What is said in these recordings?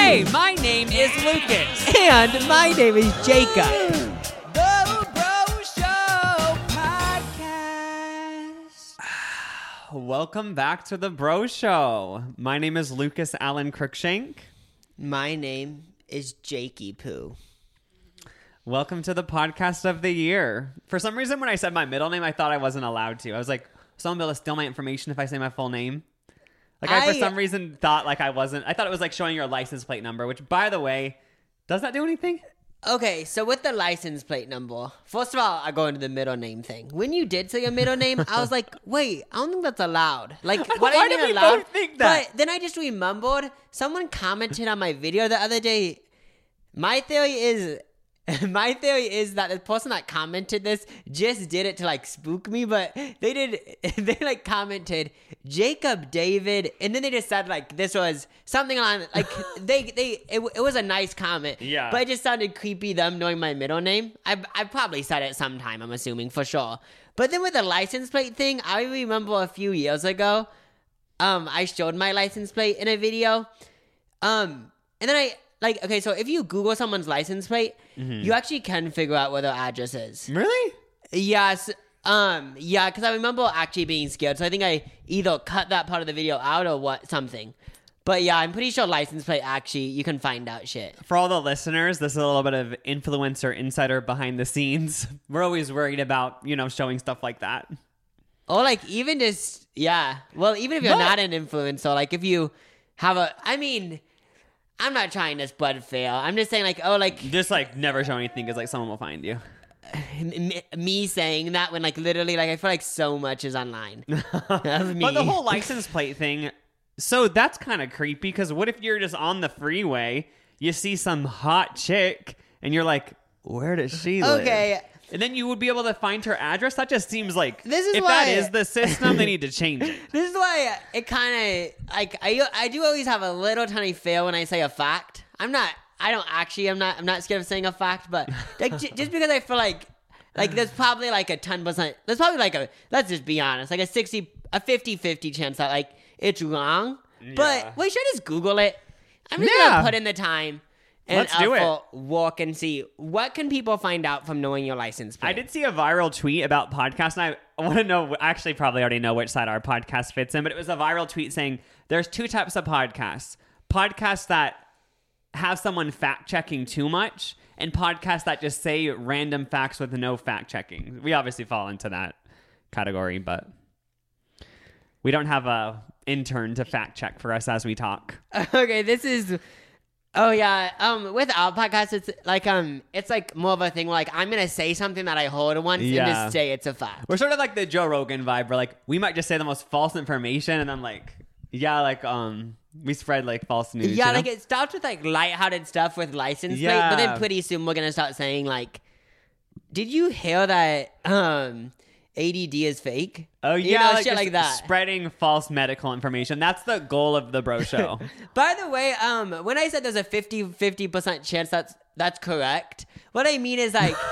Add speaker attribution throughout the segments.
Speaker 1: Hey, my name is Lucas.
Speaker 2: And my name is Jacob.
Speaker 1: The Bro Show Podcast. Welcome back to The Bro Show. My name is Lucas Allen Crookshank.
Speaker 2: My name is Jakey Poo.
Speaker 1: Welcome to the podcast of the year. For some reason, when I said my middle name, I thought I wasn't allowed to. I was like, someone be able to steal my information if I say my full name. Like, I for some reason thought like I wasn't. I thought it was like showing your license plate number, which, by the way, does that do anything?
Speaker 2: Okay, so with the license plate number, first of all, I go into the middle name thing. When you did say your middle name, I was like, wait, I don't think that's allowed. Like, what
Speaker 1: Why
Speaker 2: I mean
Speaker 1: did we
Speaker 2: allowed?
Speaker 1: both think that?
Speaker 2: But then I just remembered someone commented on my video the other day. My theory is that the person that commented this just did it to like spook me, but they like commented Jacob David, and then they just said like this was something on like it was a nice comment,
Speaker 1: yeah,
Speaker 2: but it just sounded creepy them knowing my middle name. I probably said it sometime, I'm assuming, for sure. But then with the license plate thing, I remember a few years ago, I showed my license plate in a video, and then okay, so if you Google someone's license plate, you actually can figure out where their address is.
Speaker 1: Really?
Speaker 2: Yes. Yeah, because I remember actually being scared, so I think I either cut that part of the video out or something. But yeah, I'm pretty sure license plate actually, you can find out shit.
Speaker 1: For all the listeners, this is a little bit of influencer insider behind the scenes. We're always worried about, showing stuff like that.
Speaker 2: Or like even just, yeah. Well, even if you're not an influencer, like if you have I'm not trying to spread fear. I'm just saying
Speaker 1: just like never show anything because like someone will find you.
Speaker 2: Me saying that when like literally like I feel like so much is online. That's me.
Speaker 1: But the whole license plate thing, so that's kind of creepy because what if you're just on the freeway, you see some hot chick and you're like, where does she live?
Speaker 2: Okay.
Speaker 1: And then you would be able to find her address. That just seems like
Speaker 2: if
Speaker 1: that is the system, they need to change it.
Speaker 2: This is why it kind of like I do always have a little tiny fear when I say a fact. I'm not scared of saying a fact, but like just because I feel like there's probably like a 10%. There's probably like let's just be honest, like a 50-50 chance that like it's wrong.
Speaker 1: Yeah.
Speaker 2: But we should just Google it. I'm just gonna put in the time. And
Speaker 1: let's do it.
Speaker 2: Walk and see what can people find out from knowing your license plate.
Speaker 1: I did see a viral tweet about podcasts, and I want to know. Actually, probably already know which side our podcast fits in, but it was a viral tweet saying there's two types of podcasts: podcasts that have someone fact checking too much, and podcasts that just say random facts with no fact checking. We obviously fall into that category, but we don't have a intern to fact check for us as we talk.
Speaker 2: Okay, this is. Oh yeah, with our podcast, it's like more of a thing where like I'm gonna say something that I heard once and just say it's a fact.
Speaker 1: We're sort of like the Joe Rogan vibe, where like we might just say the most false information, and then we spread like false news.
Speaker 2: Yeah, like it starts with like lighthearted stuff with license plate, but then pretty soon we're gonna start saying like, did you hear that ADD is fake?
Speaker 1: Oh yeah,
Speaker 2: shit like that.
Speaker 1: Spreading false medical information. That's the goal of the Bro Show.
Speaker 2: By the way, when I said there's a 50% chance that's correct, what I mean is like,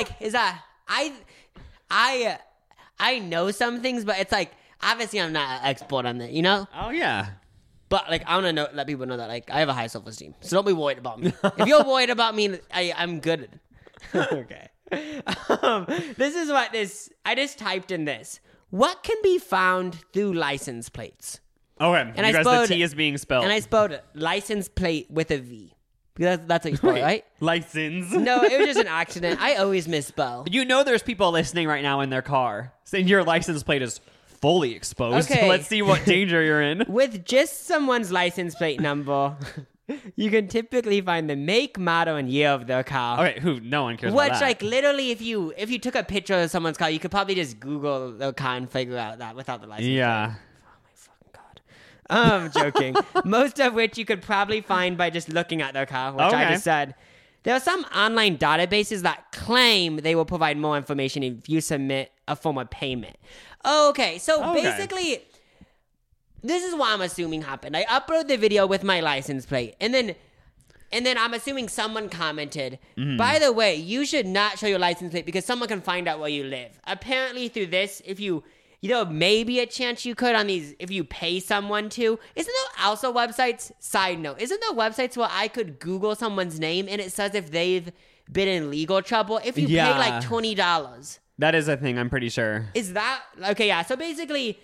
Speaker 2: I know some things, but it's like obviously I'm not an expert on it,
Speaker 1: Oh yeah.
Speaker 2: But like I want to let people know that like I have a high self-esteem, so don't be worried about me. If you're worried about me, I'm good. Okay. This is what I just typed in this. What can be found through license plates?
Speaker 1: Okay, and the T is being spelled.
Speaker 2: And I spelled license plate with a V. Because that's how you spell it, right?
Speaker 1: License.
Speaker 2: No, it was just an accident. I always misspell.
Speaker 1: There's people listening right now in their car saying your license plate is fully exposed.
Speaker 2: Okay.
Speaker 1: Let's see what danger you're in.
Speaker 2: With just someone's license plate number, you can typically find the make, model, and year of their car.
Speaker 1: Okay, no one cares about that.
Speaker 2: Which, like, literally, if you took a picture of someone's car, you could probably just Google their car and figure out that without the license plate.
Speaker 1: Yeah.
Speaker 2: Oh, my fucking God. I'm joking. Most of which you could probably find by just looking at their car, which I just said. There are some online databases that claim they will provide more information if you submit a form of payment. Okay, so basically, this is what I'm assuming happened. I upload the video with my license plate, and then I'm assuming someone commented, by the way, you should not show your license plate because someone can find out where you live. Apparently through this, if you maybe a chance you could on these if you pay someone to. Isn't there also websites? Side note, isn't there websites where I could Google someone's name and it says if they've been in legal trouble if you pay like $20?
Speaker 1: That is a thing, I'm pretty sure.
Speaker 2: Is that okay? Yeah. So basically,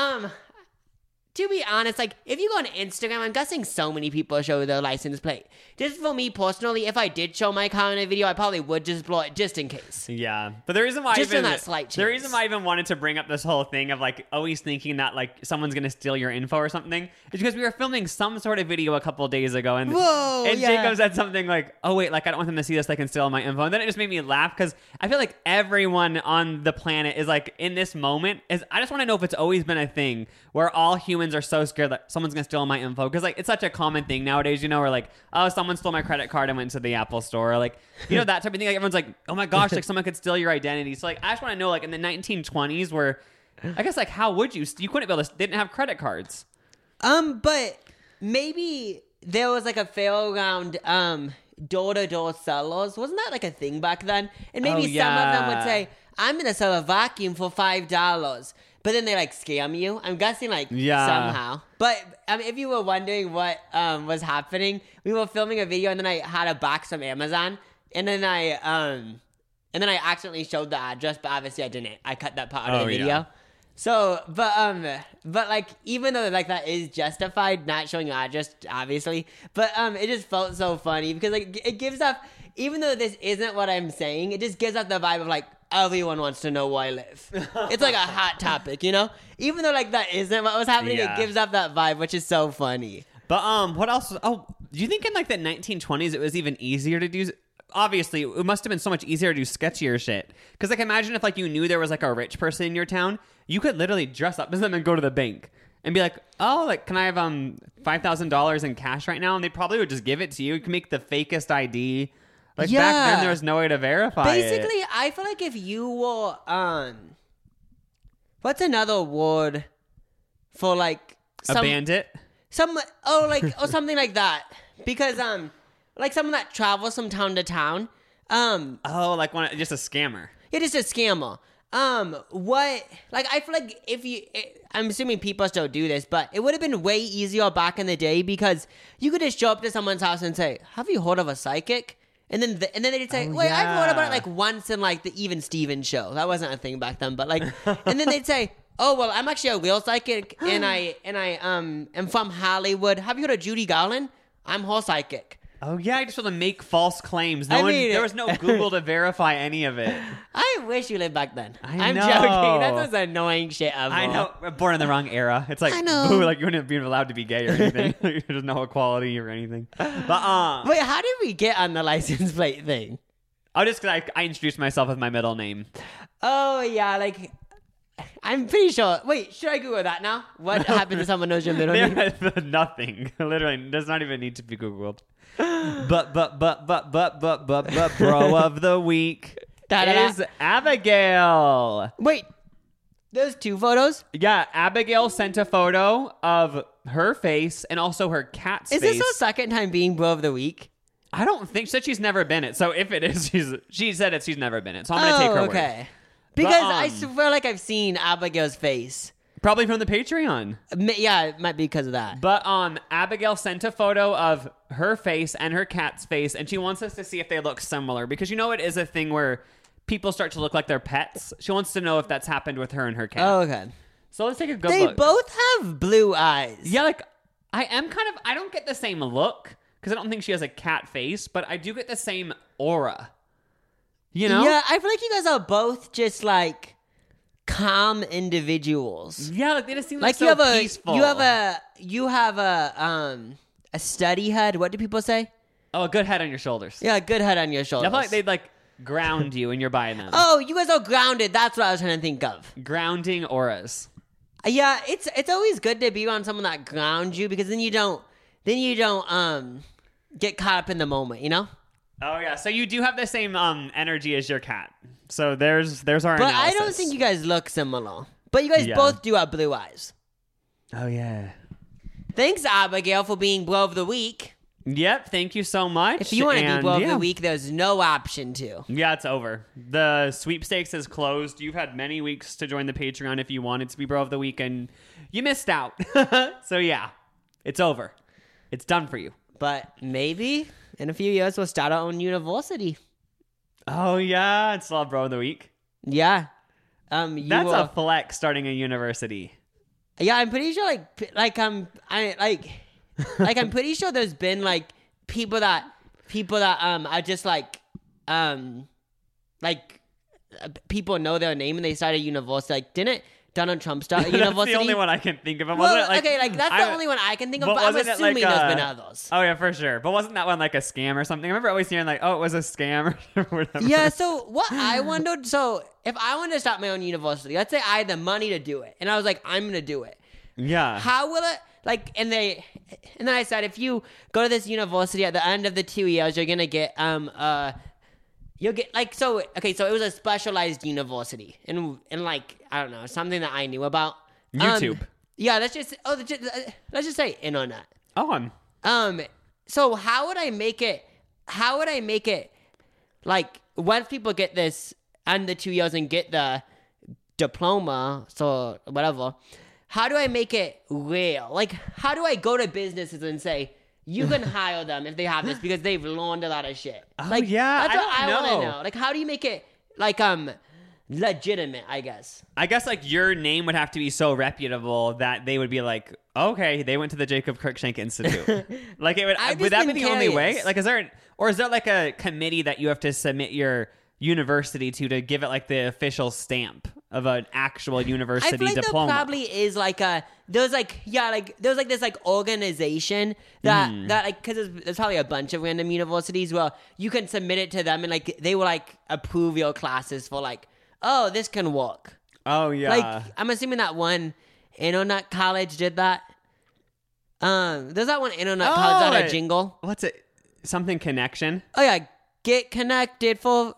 Speaker 2: to be honest, like, if you go on Instagram, I'm guessing so many people show their license plate. Just for me personally, if I did show my car in a video, I probably would just blow it just in case.
Speaker 1: Yeah. But the reason why the reason why I even wanted to bring up this whole thing of, like, always thinking that, like, someone's going to steal your info or something is because we were filming some sort of video a couple of days ago, and Jacob said something like, oh, wait, like, I don't want them to see this, they can steal my info. And then it just made me laugh because I feel like everyone on the planet is, like, in this moment, I just want to know if it's always been a thing where all humans are so scared that someone's gonna steal my info, because like it's such a common thing nowadays, where like, oh, someone stole my credit card and went to the Apple store, like, that type of thing. Like, everyone's like, oh my gosh, like someone could steal your identity. So like, I just want to know, like, in the 1920s, where I guess, like, how would you couldn't be able to, they didn't have credit cards.
Speaker 2: But maybe there was like a fairground door-to-door sellers. Wasn't that like a thing back then? And maybe some of them would say, I'm gonna sell a vacuum for $5. But then they like scam you. I'm guessing like somehow. But if you were wondering what was happening, we were filming a video and then I had a box from Amazon, and then I accidentally showed the address, but obviously I didn't. I cut that part out of the video. Yeah. So, but like, even though like that is justified, not showing your address, obviously, but it just felt so funny because like it gives off, even though this isn't what I'm saying, it just gives off the vibe of like, everyone wants to know where I live. It's like a hot topic, Even though like that isn't what was happening, it gives off that vibe, which is so funny.
Speaker 1: But what else? Oh, do you think in like the 1920s it was even easier to do? Obviously, it must have been so much easier to do sketchier shit. Because like, imagine if like you knew there was like a rich person in your town, you could literally dress up as them and go to the bank and be like, oh, like, can I have $5,000 in cash right now? And they probably would just give it to you. You can make the fakest ID. Like, back then, there was no way to verify
Speaker 2: Basically,
Speaker 1: it.
Speaker 2: I feel like if you were, what's another word for, like...
Speaker 1: A bandit?
Speaker 2: Or something like that. Because, like, someone that travels from town to town.
Speaker 1: Like just a scammer.
Speaker 2: Yeah, just a scammer. I feel like I'm assuming people still do this, but it would have been way easier back in the day because you could just show up to someone's house and say, have you heard of a psychic? And then they'd say, wait, I've heard about it like once in like the Even Stevens show. That wasn't a thing back then, but like, and then they'd say, oh, well, I'm actually a real psychic and I am from Hollywood. Have you heard of Judy Garland? I'm her psychic.
Speaker 1: Oh, yeah, I just want to make false claims. There was no Google to verify any of it.
Speaker 2: I wish you lived back then.
Speaker 1: I'm
Speaker 2: joking. That's the annoying shit ever.
Speaker 1: I know. Born in the wrong era. It's like, boo, like you wouldn't be allowed to be gay or anything. There's no equality or anything. But
Speaker 2: wait, how did we get on the license plate thing?
Speaker 1: Oh, just because I introduced myself with my middle name.
Speaker 2: Oh, yeah, like... I'm pretty sure. Wait, should I Google that now? What happened to someone knows your middle name?
Speaker 1: Nothing. Literally, does not even need to be Googled. But, bro of the week is Abigail.
Speaker 2: Wait, there's two photos?
Speaker 1: Yeah, Abigail sent a photo of her face and also her cat's face.
Speaker 2: Is this her second time being bro of the week?
Speaker 1: I don't think so. She's never been it. So if it is, she said she's never been it. So I'm going to take her word.
Speaker 2: Okay. Because I feel like I've seen Abigail's face.
Speaker 1: Probably from the Patreon.
Speaker 2: Yeah, it might be because of that.
Speaker 1: But Abigail sent a photo of her face and her cat's face, and she wants us to see if they look similar. Because it is a thing where people start to look like their pets. She wants to know if that's happened with her and her cat.
Speaker 2: Oh, okay.
Speaker 1: So let's take a good
Speaker 2: look.
Speaker 1: They
Speaker 2: both have blue eyes.
Speaker 1: Yeah, like, I don't get the same look, because I don't think she has a cat face, but I do get the same aura.
Speaker 2: Yeah, I feel like you guys are both just like calm individuals.
Speaker 1: Yeah, like they just seem like so peaceful.
Speaker 2: You have a steady head. What do people say?
Speaker 1: Oh, a good head on your shoulders.
Speaker 2: Yeah, a good head on your shoulders.
Speaker 1: I feel like they'd like ground you and you're by them.
Speaker 2: Oh, you guys are grounded. That's what I was trying to think of.
Speaker 1: Grounding auras.
Speaker 2: Yeah, it's always good to be around someone that grounds you because then you don't get caught up in the moment,
Speaker 1: Oh, yeah. So you do have the same energy as your cat. So there's our analysis.
Speaker 2: But I don't think you guys look similar. But you guys both do have blue eyes.
Speaker 1: Oh, yeah.
Speaker 2: Thanks, Abigail, for being bro of the week.
Speaker 1: Yep. Thank you so much.
Speaker 2: If you want to be bro of the week, there's no option to.
Speaker 1: Yeah, it's over. The sweepstakes is closed. You've had many weeks to join the Patreon if you wanted to be bro of the week, and you missed out. So yeah, it's over. It's done for you.
Speaker 2: But maybe in a few years we'll start our own university.
Speaker 1: Oh yeah, it's all bro of the week.
Speaker 2: Yeah.
Speaker 1: That's a flex, starting a university.
Speaker 2: Yeah, I'm pretty sure I'm pretty sure there's been like people that are just people know their name and they started a university. Like, didn't Donald Trump start a university?
Speaker 1: That's the only one I can think of.
Speaker 2: Well, that's the only one I can think of, but I'm assuming there's been others.
Speaker 1: Oh, yeah, for sure. But wasn't that one like a scam or something? I remember always hearing like, oh, it was a scam or whatever.
Speaker 2: Yeah, so what I wondered, if I wanted to start my own university, let's say I had the money to do it, and I was like, I'm going to do it.
Speaker 1: Yeah.
Speaker 2: How will it, and then I said, if you go to this university at the end of the 2 years, you're going to get, so it was a specialized university and like, I don't know, something that I knew about.
Speaker 1: YouTube.
Speaker 2: Yeah, let's just say internet.
Speaker 1: Oh,
Speaker 2: so how would I make it like once people get this and the 2 years and get the diploma, so whatever, how do I make it real? Like, how do I go to businesses and say, you can hire them if they have this because they've learned a lot of shit?
Speaker 1: Like, yeah,
Speaker 2: that's what I want to know. Like, how do you make it like legitimate? I guess
Speaker 1: like your name would have to be so reputable that they would be like, okay, they went to the Jacob Cruikshank Institute. Like, it would that be the only way? Like, is there like a committee that you have to submit your university to give it like the official stamp of an actual university diploma?
Speaker 2: There probably is there's this like organization that like, because there's probably a bunch of random universities where you can submit it to them and like they will like approve your classes for like, oh, this can work.
Speaker 1: Oh yeah.
Speaker 2: Like, I'm assuming that one internet college did that. There's that one internet college that had a jingle.
Speaker 1: What's it? Something connection.
Speaker 2: Oh yeah. Get connected for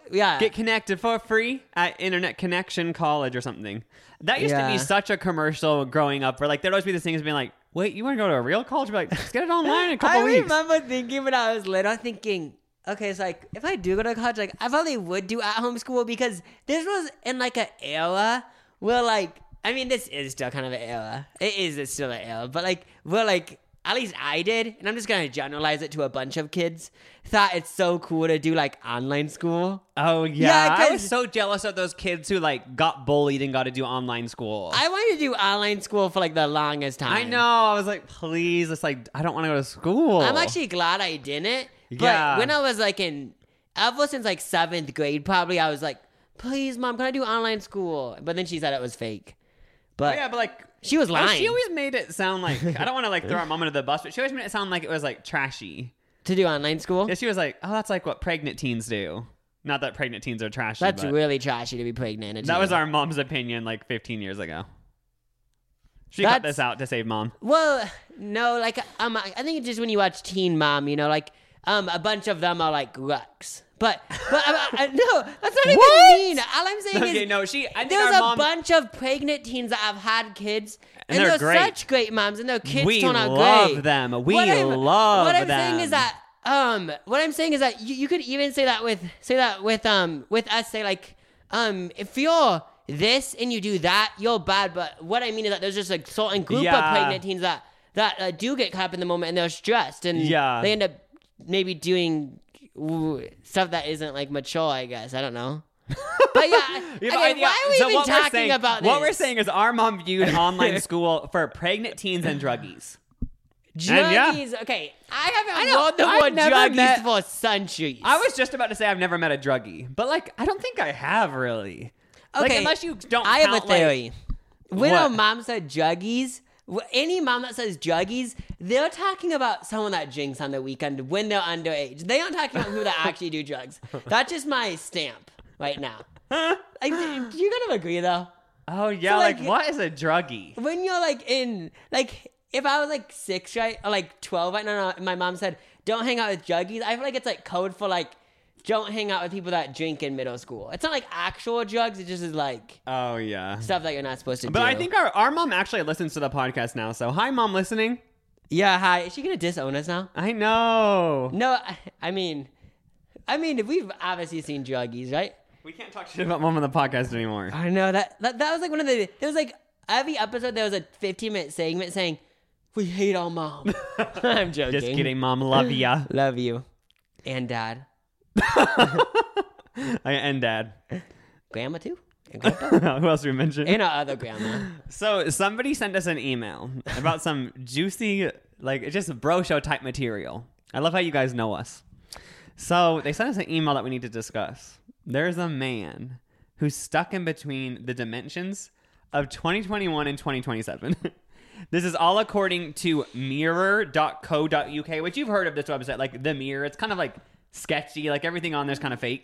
Speaker 1: free at Internet Connection College or something. That used to be such a commercial growing up where like there'd always be this thing as being like, wait, you want to go to a real college? Be like, let's get it online in a couple weeks.
Speaker 2: I remember thinking when I was little, thinking, okay, it's like if I do go to college, like I probably would do at home school because this was in like an era where like, I mean, this is still kind of an era. It's still an era, but like we're like, at least I did, and I'm just going to generalize it to a bunch of kids, thought it's so cool to do, like, online school.
Speaker 1: Oh, yeah. I was so jealous of those kids who, like, got bullied and got to do online school.
Speaker 2: I wanted to do online school for, like, the longest time.
Speaker 1: I know. I was like, please. It's like, I don't want to go to school.
Speaker 2: I'm actually glad I didn't. But when I was, like, ever since, like, 7th grade, probably, I was like, please, Mom, can I do online school? But then she said it was fake. But
Speaker 1: yeah, but, like...
Speaker 2: She was lying.
Speaker 1: She always made it sound like, I don't want to like throw our mom under the bus, but she always made it sound like it was like trashy.
Speaker 2: To do online school?
Speaker 1: Yeah, she was like, oh, that's like what pregnant teens do. Not that pregnant teens are trashy.
Speaker 2: That's really trashy to be pregnant.
Speaker 1: That was our mom's opinion like 15 years ago. She cut this out to save Mom.
Speaker 2: Well, no, like, I think it's just when you watch Teen Mom, you know, like, a bunch of them are like rucks. But no, that's not even mean. All I'm saying is, there's a bunch of pregnant teens that have had kids, and they're
Speaker 1: great.
Speaker 2: Such great moms, and their kids turn out great.
Speaker 1: We love them. What I'm
Speaker 2: saying is that, you could even say that with us. Say like, if you're this and you do that, you're bad. But what I mean is that there's just a certain group of pregnant teens that do get caught up in the moment and they're stressed and they end up maybe doing stuff that isn't like mature, I guess. I don't know. But why are we even talking about this?
Speaker 1: What we're saying is our mom viewed online school for pregnant teens and druggies.
Speaker 2: Druggies, okay. I haven't known the word druggies for centuries.
Speaker 1: I was just about to say I've never met a druggie, but like I don't think I have really. Okay, like, unless you don't.
Speaker 2: I have a theory. When a mom said druggies, any mom that says druggies, they're talking about someone that drinks on the weekend when they're underage. They aren't talking about people that actually do drugs. That's just my stamp right now. Do you kind of agree, though?
Speaker 1: Oh, yeah. So, like, what is a druggie?
Speaker 2: When you're, like, if I was, like, 6, right? Or, like, 12 right now, my mom said, don't hang out with druggies. I feel like it's, like, code for, like, don't hang out with people that drink in middle school. It's not like actual drugs. It just is like,
Speaker 1: oh yeah,
Speaker 2: stuff that you're not supposed to do.
Speaker 1: But I think our mom actually listens to the podcast now. So hi, Mom, listening.
Speaker 2: Yeah, hi. Is she gonna disown us now?
Speaker 1: I know.
Speaker 2: No, I mean, we've obviously seen druggies, right?
Speaker 1: We can't talk shit about mom on the podcast anymore.
Speaker 2: I know that was like one of the. There was like every episode there was a 15-minute segment saying, "We hate our mom." I'm joking.
Speaker 1: Just kidding, Mom. Love ya.
Speaker 2: Love you, and Dad,
Speaker 1: and Dad.
Speaker 2: Grandma too. And Grandpa.
Speaker 1: Who else did we mention?
Speaker 2: And our other grandma.
Speaker 1: So somebody sent us an email about some juicy, like just bro show type material. I love how you guys know us. So they sent us an email that we need to discuss. There's a man who's stuck in between the dimensions of 2021 and 2027. This is all according to mirror.co.uk, which you've heard of this website, like The Mirror. It's kind of like sketchy, like everything on there's kind of fake.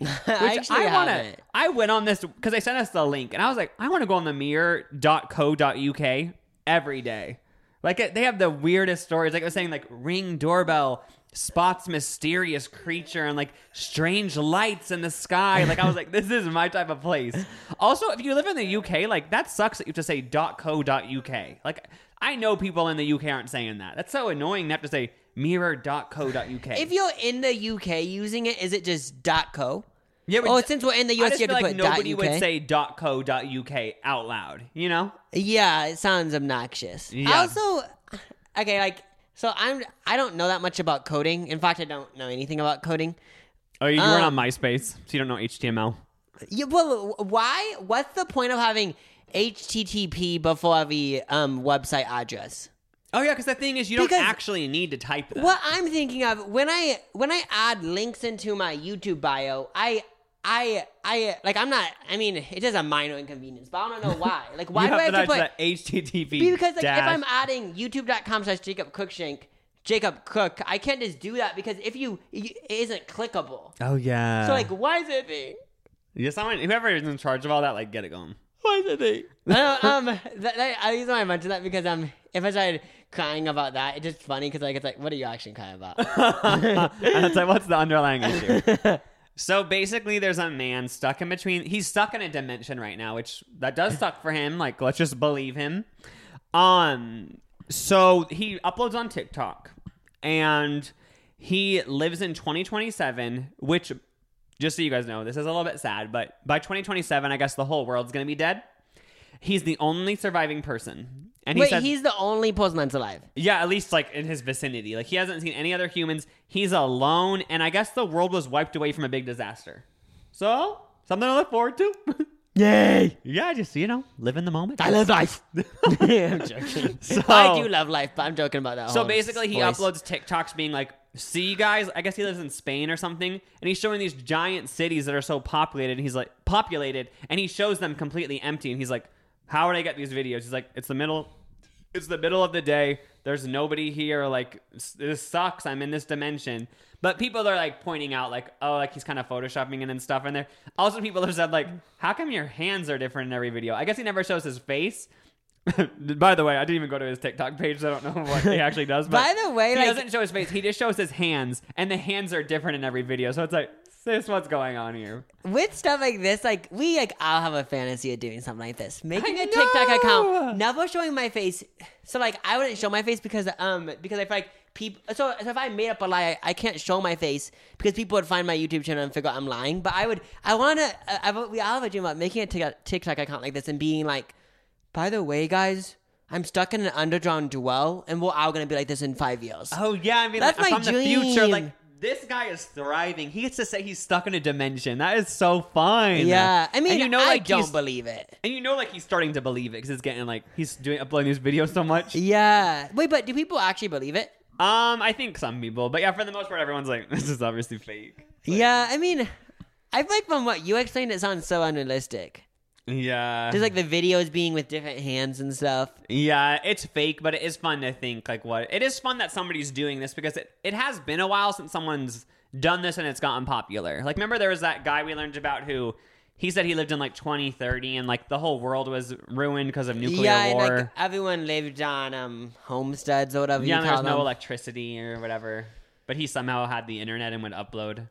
Speaker 1: I went on this because they sent us the link, and I was like, I want to go on the mirror.co.uk every day. Like they have the weirdest stories. Like it was saying, like Ring doorbell spots mysterious creature and like strange lights in the sky. Like I was like, this is my type of place. Also, if you live in the UK, like that sucks that you have to say .co.uk. Like I know people in the UK aren't saying that. That's so annoying to have to say mirror.co.uk.
Speaker 2: If you're in the UK using it, is it just .co?
Speaker 1: Yeah,
Speaker 2: since we're in the US, you have to put
Speaker 1: nobody
Speaker 2: .uk.
Speaker 1: would say .co.uk out loud, you know?
Speaker 2: Yeah, it sounds obnoxious.
Speaker 1: Yeah.
Speaker 2: Also, okay, like, so I don't know that much about coding. In fact, I don't know anything about coding.
Speaker 1: Oh, you weren't on MySpace, so you don't know HTML.
Speaker 2: Yeah, well, why? What's the point of having HTTP before the website address?
Speaker 1: Oh yeah, because the thing is, you don't actually need to type that.
Speaker 2: What I'm thinking of when I add links into my YouTube bio, I like I'm not. I mean, it is a minor inconvenience, but I don't know why. Like, why do I have to put
Speaker 1: that HTTP?
Speaker 2: Because like, if I'm adding youtube.com/JacobCookshank, Jacob Cook, I can't just do that because it isn't clickable.
Speaker 1: Oh yeah.
Speaker 2: So like, why is it a thing?
Speaker 1: Yeah, whoever is in charge of all that, like, get it going.
Speaker 2: Why is it a thing? I reason why I mentioned that because if I started crying about that, it's just funny because like it's like, what are you actually crying about?
Speaker 1: And it's like, what's the underlying issue? So basically, there's a man stuck in between. He's stuck in a dimension right now, which that does suck for him. Like, let's just believe him. So he uploads on TikTok, and he lives in 2027, which, just so you guys know, this is a little bit sad, but by 2027, I guess the whole world's going to be dead. He's the only surviving person. And
Speaker 2: he's the only person that's alive?
Speaker 1: Yeah, at least like in his vicinity. Like he hasn't seen any other humans. He's alone, and I guess the world was wiped away from a big disaster. So, something to look forward to.
Speaker 2: Yay!
Speaker 1: Yeah, just, live in the moment.
Speaker 2: I love life. I'm joking. I do love life, but I'm joking about that.
Speaker 1: So basically, he uploads TikToks being like, see, guys, I guess he lives in Spain or something, and he's showing these giant cities that are so populated, and he's like, and he shows them completely empty, and he's like, how would I get these videos? He's like, it's the middle of the day. There's nobody here. Like, this sucks. I'm in this dimension. But people are like pointing out like, oh, like he's kind of photoshopping it and stuff in there. Also, people have said like, how come your hands are different in every video? I guess he never shows his face. By the way, I didn't even go to his TikTok page, so I don't know what he actually does. But
Speaker 2: by the way,
Speaker 1: he doesn't show his face. He just shows his hands, and the hands are different in every video. So it's like, sis, what's going on here?
Speaker 2: With stuff like this, like we all have a fantasy of doing something like this, making a TikTok account, never showing my face. So like, I wouldn't show my face because I feel like people. So if I made up a lie, I can't show my face because people would find my YouTube channel and figure out I'm lying. But we all have a dream about making a TikTok account like this and being like, by the way, guys, I'm stuck in an underground dwell, and we're all gonna be like this in 5 years.
Speaker 1: Oh yeah, I mean,
Speaker 2: that's
Speaker 1: like,
Speaker 2: my
Speaker 1: from
Speaker 2: dream.
Speaker 1: The future, like this guy is thriving. He gets to say he's stuck in a dimension. That is so fun.
Speaker 2: Yeah, I mean,
Speaker 1: and
Speaker 2: I don't believe it.
Speaker 1: And like he's starting to believe it because it's getting like he's uploading these videos so much.
Speaker 2: Yeah. Wait, but do people actually believe it?
Speaker 1: I think some people, but yeah, for the most part, everyone's like, this is obviously fake. Like,
Speaker 2: yeah, I mean, I feel like from what you explained, it sounds so unrealistic.
Speaker 1: Yeah.
Speaker 2: Just like the videos being with different hands and stuff.
Speaker 1: Yeah, it's fake, but it is fun to think like what it is fun that somebody's doing this because it has been a while since someone's done this and it's gotten popular. Like, remember there was that guy we learned about who he said he lived in like 2030 and like the whole world was ruined because of nuclear war.
Speaker 2: And like everyone lived on homesteads or whatever.
Speaker 1: Yeah,
Speaker 2: you
Speaker 1: and
Speaker 2: call
Speaker 1: there's no
Speaker 2: them.
Speaker 1: electricity or whatever. But he somehow had the internet and would upload.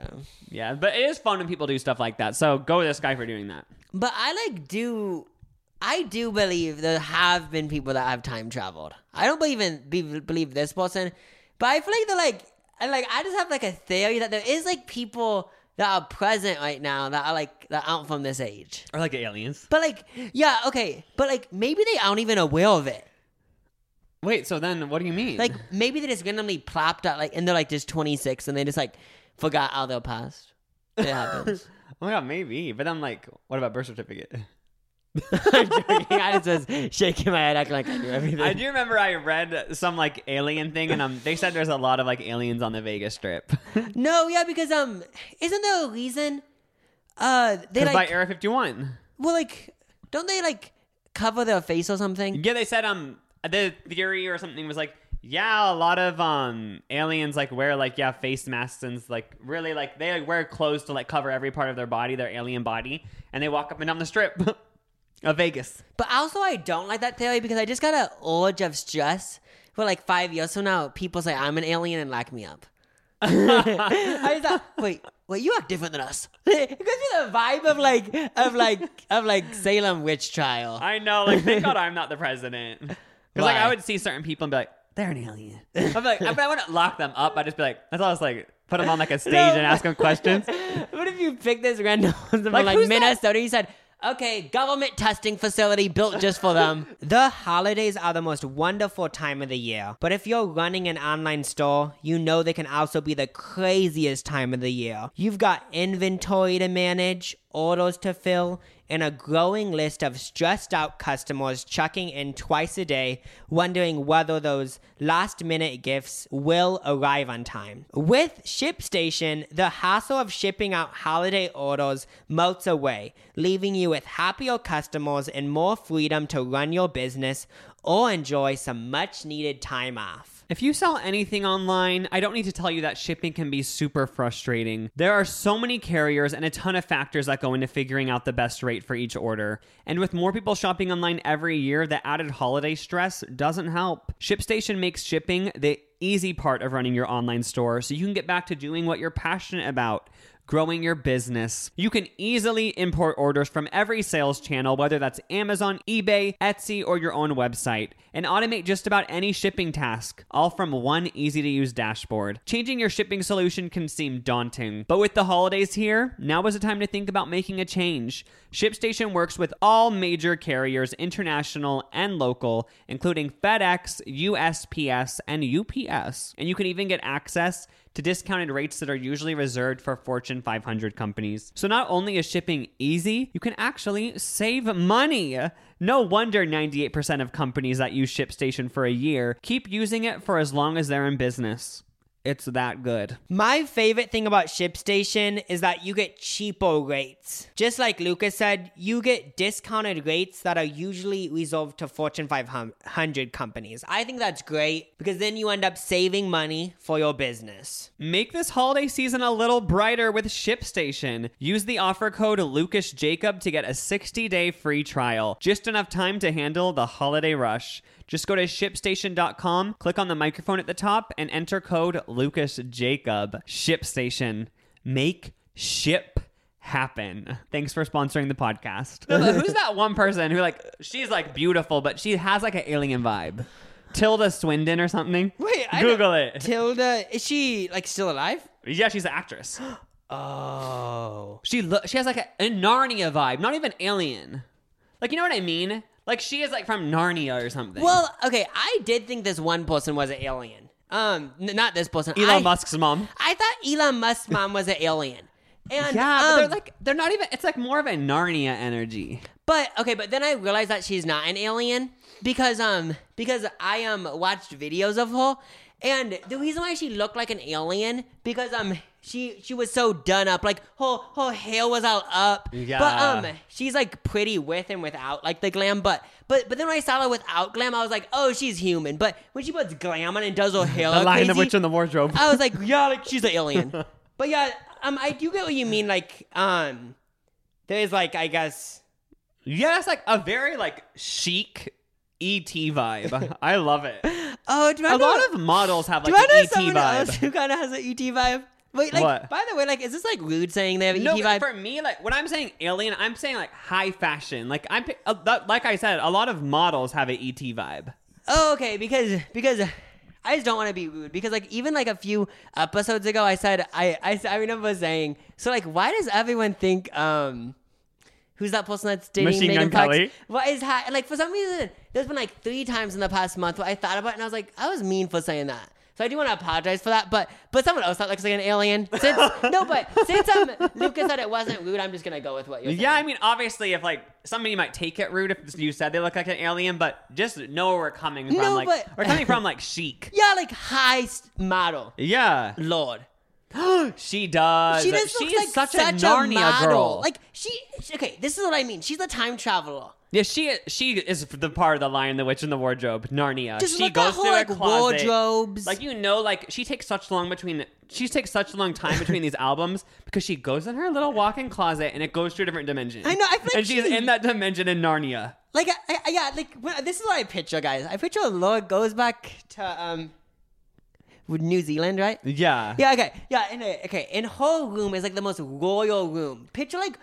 Speaker 2: Yeah,
Speaker 1: but it is fun when people do stuff like that. So go with this guy for doing that.
Speaker 2: But I like do I do believe there have been people that have time traveled. I don't believe this person, but I feel like I just have like a theory that there is like people that are present right now that aren't from this age.
Speaker 1: Or like aliens.
Speaker 2: But like, yeah, okay. But like maybe they aren't even aware of it.
Speaker 1: Wait, so then what do you mean?
Speaker 2: Like maybe they just randomly plopped out and they're like just 26 and they just like forgot how their past. It happens.
Speaker 1: Oh my God, maybe. But I'm like, what about birth certificate?
Speaker 2: I'm joking. I just was shaking my head acting like I knew everything.
Speaker 1: I do remember I read some like alien thing and they said there's a lot of like aliens on the Vegas Strip.
Speaker 2: No, yeah, because isn't there a reason they like
Speaker 1: by Area 51.
Speaker 2: Well, like don't they like cover their face or something?
Speaker 1: Yeah, they said the theory or something was like, yeah, a lot of aliens like wear like face masks and like really like they like wear clothes to like cover every part of their body, their alien body, and they walk up and down the strip of Vegas.
Speaker 2: But also I don't like that theory because I just got an urge of stress for like 5 years from now people say I'm an alien and lock me up. I just thought, wait, you act different than us. It gives me the vibe of like Salem witch trial.
Speaker 1: I know, like thank God I'm not the president. Because like I would see certain people and be like, they're an alien. I'm like, I wouldn't lock them up. I'd just be like, that's all. I was like, put them on like a stage and ask them questions.
Speaker 2: What if you pick this random from like Minnesota? You said, okay, government testing facility built just for them. The holidays are the most wonderful time of the year. But if you're running an online store, you know they can also be the craziest time of the year. You've got inventory to manage, orders to fill, and a growing list of stressed out customers checking in twice a day, wondering whether those last minute gifts will arrive on time. With ShipStation, the hassle of shipping out holiday orders melts away, leaving you with happier customers and more freedom to run your business or enjoy some much needed time off.
Speaker 1: If you sell anything online, I don't need to tell you that shipping can be super frustrating. There are so many carriers and a ton of factors that go into figuring out the best rate for each order. And with more people shopping online every year, the added holiday stress doesn't help. ShipStation makes shipping the easy part of running your online store so you can get back to doing what you're passionate about. Growing your business. You can easily import orders from every sales channel, whether that's Amazon, eBay, Etsy, or your own website, and automate just about any shipping task, all from one easy-to-use dashboard. Changing your shipping solution can seem daunting, but with the holidays here, now is the time to think about making a change. ShipStation works with all major carriers, international and local, including FedEx, USPS, and UPS. And you can even get access to discounted rates that are usually reserved for Fortune 500 companies. So not only is shipping easy, you can actually save money. No wonder 98% of companies that use ShipStation for a year keep using it for as long as they're in business. It's that good.
Speaker 2: My favorite thing about ShipStation is that you get cheaper rates. Just like Lucas said, you get discounted rates that are usually reserved to Fortune 500 companies. I think that's great because then you end up saving money for your business.
Speaker 1: Make this holiday season a little brighter with ShipStation. Use the offer code LucasJacob to get a 60-day free trial. Just enough time to handle the holiday rush. Just go to ShipStation.com, click on the microphone at the top, and enter code LucasJacob. ShipStation. Make ship happen. Thanks for sponsoring the podcast. Who's that one person who she's beautiful, but she has an alien vibe? Tilda Swinton or something?
Speaker 2: Wait,
Speaker 1: Google it.
Speaker 2: Tilda, is she still alive?
Speaker 1: Yeah, she's an actress.
Speaker 2: Oh.
Speaker 1: She has a Narnia vibe, not even alien. You know what I mean? She is from Narnia or something.
Speaker 2: Well, okay, I did think this one person was an alien. Not this person.
Speaker 1: Elon Musk's mom.
Speaker 2: I thought Elon Musk's mom was an alien. And
Speaker 1: yeah, but they're not even, it's more of a Narnia energy.
Speaker 2: But then I realized that she's not an alien because I watched videos of her, and the reason why she looked like an alien because she was so done up, her hair was all up.
Speaker 1: Yeah.
Speaker 2: But she's pretty with and without the glam. But then when I saw her without glam, I was like, oh, she's human. But when she puts glam on and does her hair,
Speaker 1: the Lion,
Speaker 2: crazy,
Speaker 1: the Witch, and the Wardrobe.
Speaker 2: I was like, yeah, she's an alien. But yeah, I do get what you mean. There's I guess.
Speaker 1: Yeah, it's a very chic E.T. vibe. I love it.
Speaker 2: Oh,
Speaker 1: a lot of models have an E.T. vibe.
Speaker 2: Else who kind of has an E.T. vibe? Wait, like,
Speaker 1: What?
Speaker 2: by the way, like, is this like rude saying they have an
Speaker 1: No,
Speaker 2: ET
Speaker 1: but
Speaker 2: vibe?
Speaker 1: for me, like when I'm saying alien, I'm saying like high fashion. Like like I said, a lot of models have an ET vibe.
Speaker 2: Oh, okay, because I just don't want to be rude. Because like even like a few episodes ago, I said I remember saying, so like, why does everyone think who's that person that's dating
Speaker 1: Machine
Speaker 2: Megan
Speaker 1: Gun
Speaker 2: Fox?
Speaker 1: Kelly?
Speaker 2: What is like for some reason there's been like 3 times in the past month where I thought about it and I was like, I was mean for saying that. So I do want to apologize for that, but someone else thought looks like an alien. Since Lucas said it wasn't rude, I'm just gonna go with what you're saying.
Speaker 1: Yeah, I mean, obviously, if like somebody might take it rude if you said they look like an alien, but just know where we're coming from.
Speaker 2: No,
Speaker 1: like
Speaker 2: but-
Speaker 1: we're coming from like chic.
Speaker 2: Yeah, like high model.
Speaker 1: Yeah,
Speaker 2: Lord.
Speaker 1: she does.
Speaker 2: She just
Speaker 1: She's
Speaker 2: looks like
Speaker 1: such a Narnia
Speaker 2: model.
Speaker 1: girl.
Speaker 2: Like okay, this is what I mean. She's a time traveler.
Speaker 1: Yeah, she is the part of the Lion, the Witch, and the Wardrobe, Narnia.
Speaker 2: Just
Speaker 1: she
Speaker 2: look
Speaker 1: goes
Speaker 2: at her,
Speaker 1: through
Speaker 2: like,
Speaker 1: a closet.
Speaker 2: wardrobes.
Speaker 1: Like, you know, like she takes such a long time between these albums because she goes in her little walk-in closet and it goes to a different dimension.
Speaker 2: I know, I feel like
Speaker 1: and she's in that dimension in Narnia.
Speaker 2: Like yeah, like this is what I picture, guys. I picture Laura goes back to New Zealand, right?
Speaker 1: Yeah.
Speaker 2: Yeah, okay. Yeah, in her room is like the most royal room. Picture like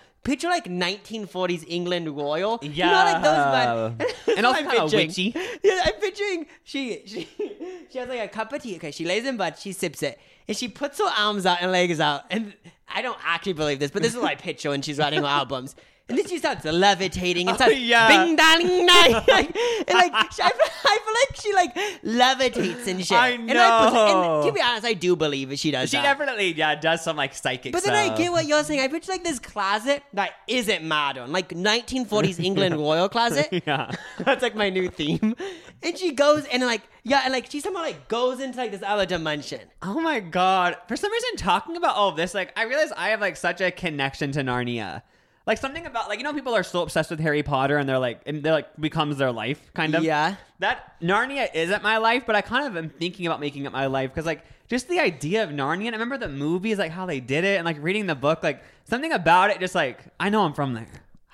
Speaker 2: 1940s England royal.
Speaker 1: Yeah.
Speaker 2: You know, like those
Speaker 1: And also
Speaker 2: I'm
Speaker 1: kinda
Speaker 2: picturing.
Speaker 1: witchy.
Speaker 2: Yeah, I'm picturing she has like a cup of tea. Okay, she lays in bed, she sips it, and she puts her arms out and legs out. And I don't actually believe this, but this is what I picture when she's writing her albums. And then she starts levitating and starts
Speaker 1: yeah.
Speaker 2: bing dang dang. And like I feel like she like levitates and shit.
Speaker 1: I
Speaker 2: And
Speaker 1: know.
Speaker 2: and to be honest, I do believe it. She does.
Speaker 1: She
Speaker 2: that.
Speaker 1: definitely, does some like psychic
Speaker 2: But
Speaker 1: stuff.
Speaker 2: then I get what you're saying. I picture like this closet that isn't modern, like 1940s England royal closet.
Speaker 1: Yeah.
Speaker 2: That's like my new theme. And she goes and like and like she somehow like goes into like this other dimension.
Speaker 1: Oh my god. For some reason, talking about all of this, like I realize I have like such a connection to Narnia. Like something about like, you know, people are so obsessed with Harry Potter and they're like becomes their life kind of.
Speaker 2: Yeah.
Speaker 1: That Narnia isn't my life, but I kind of am thinking about making it my life because like just the idea of Narnia. And I remember the movies, like how they did it, and like reading the book, like something about it, just like I know I'm from there.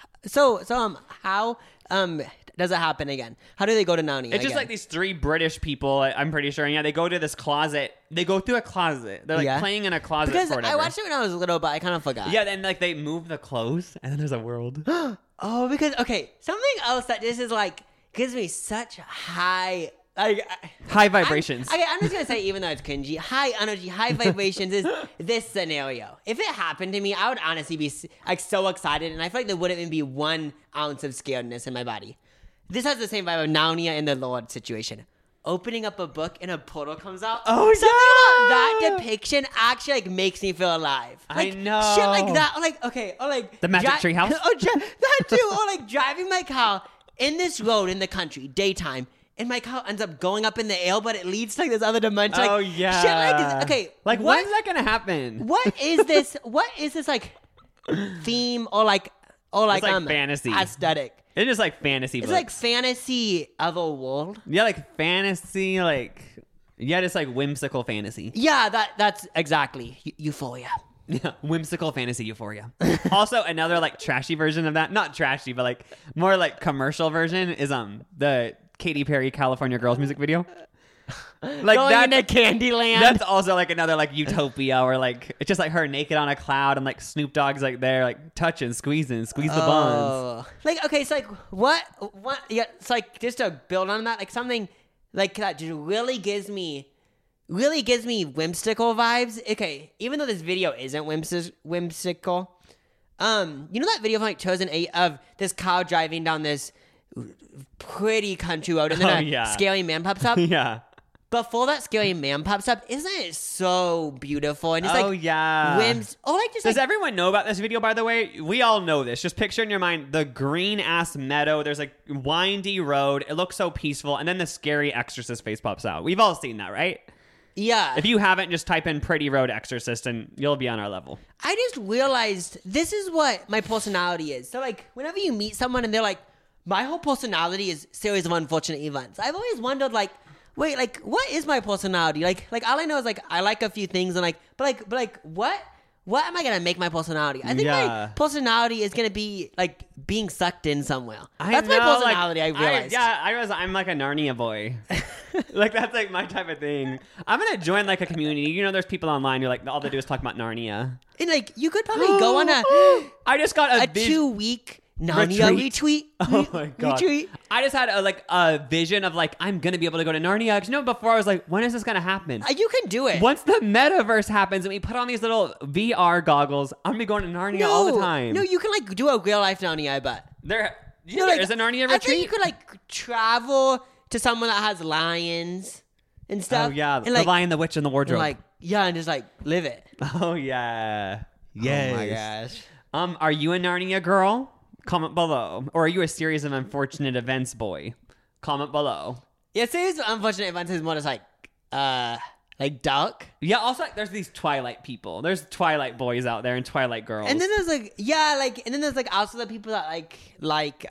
Speaker 2: So how does it happen again? How do they go to Narnia?
Speaker 1: It's just like these 3 British people, I'm pretty sure. And yeah, they go to this closet. They go through a closet. They're like playing in a closet
Speaker 2: because
Speaker 1: for whatever.
Speaker 2: I watched it when I was little, but I kind of forgot.
Speaker 1: Yeah, then like they move the clothes, and then there's a world.
Speaker 2: Oh, because okay, something else that this is like gives me such high like
Speaker 1: High vibrations.
Speaker 2: I'm just gonna say, even though it's cringy, high energy, high vibrations is this scenario. If it happened to me, I would honestly be like so excited, and I feel like there wouldn't even be 1 ounce of scaredness in my body. This has the same vibe of Narnia and the Lord situation. Opening up a book and a portal comes out.
Speaker 1: Oh,
Speaker 2: something
Speaker 1: yeah.
Speaker 2: about that depiction actually like makes me feel alive. Like,
Speaker 1: I know.
Speaker 2: shit like that. Or like okay, or like
Speaker 1: The Magic Tree House?
Speaker 2: that too. Or like driving my car in this road in the country, daytime, and my car ends up going up in the air, but it leads to like this other dimension. Like,
Speaker 1: Oh yeah.
Speaker 2: shit like okay.
Speaker 1: Like when's that gonna happen?
Speaker 2: What is this? What is this like theme or like
Speaker 1: It's like fantasy.
Speaker 2: aesthetic?
Speaker 1: It's just like fantasy
Speaker 2: It's
Speaker 1: books.
Speaker 2: like fantasy other world.
Speaker 1: Yeah, like fantasy, like just like whimsical fantasy.
Speaker 2: Yeah, that's exactly Euphoria.
Speaker 1: Yeah, whimsical fantasy euphoria. Also, another like trashy version of that, not trashy, but like more like commercial version is the Katy Perry California Girls music video. Like
Speaker 2: Going into Candyland.
Speaker 1: That's also like another like utopia where like it's just like her naked on a cloud and like Snoop Dogg's like there like touching, squeeze the buns.
Speaker 2: Like okay, so like what? Yeah, it's like just to build on that, like something like that just really gives me whimsical vibes. Okay, even though this video isn't whimsical, you know that video from like Chosen 8 of this cow driving down this pretty country road and then a scary man pops up.
Speaker 1: Yeah.
Speaker 2: Before that scary man pops up, isn't it so beautiful? And it's
Speaker 1: whims.
Speaker 2: Oh, like just
Speaker 1: Does
Speaker 2: like,
Speaker 1: everyone know about this video, by the way? We all know this. Just picture in your mind the green-ass meadow. There's like windy road. It looks so peaceful. And then the scary exorcist face pops out. We've all seen that, right?
Speaker 2: yeah.
Speaker 1: If you haven't, just type in Pretty Road Exorcist and you'll be on our level.
Speaker 2: I just realized this is what my personality is. So like whenever you meet someone and they're like, my whole personality is series of unfortunate events. I've always wondered like, wait, like what is my personality? Like all I know is like I like a few things and like but what what am I gonna make my personality? I think my personality is gonna be like being sucked in somewhere. That's my personality. Like, I realized.
Speaker 1: I realized I'm like a Narnia boy. Like that's like my type of thing. I'm gonna join like a community. You know, there's people online who like all they do is talk about Narnia.
Speaker 2: And like you could probably go on a.
Speaker 1: I just got a
Speaker 2: 2-week Narnia retweet.
Speaker 1: Oh my god!
Speaker 2: Retweet.
Speaker 1: I just had a vision of like I'm gonna be able to go to Narnia. 'Cause, you know, before I was like, when is this gonna happen?
Speaker 2: You can do it.
Speaker 1: Once the metaverse happens and we put on these little VR goggles, I'm gonna be going to Narnia all the time.
Speaker 2: No, you can like do a real life Narnia. I bet
Speaker 1: There is a Narnia retreat.
Speaker 2: I think you could like travel to someone that has lions and stuff.
Speaker 1: Oh yeah,
Speaker 2: and,
Speaker 1: the
Speaker 2: like,
Speaker 1: Lion, the Witch, and the Wardrobe.
Speaker 2: And just like live it.
Speaker 1: Oh yeah, yes.
Speaker 2: Oh my gosh.
Speaker 1: Are you a Narnia girl? Comment below. Or are you a series of unfortunate events boy? Comment below.
Speaker 2: Yeah, series of unfortunate events is more just like dark.
Speaker 1: Yeah, also like there's these Twilight people. There's Twilight boys out there and Twilight girls.
Speaker 2: And then there's and then there's like also the people that like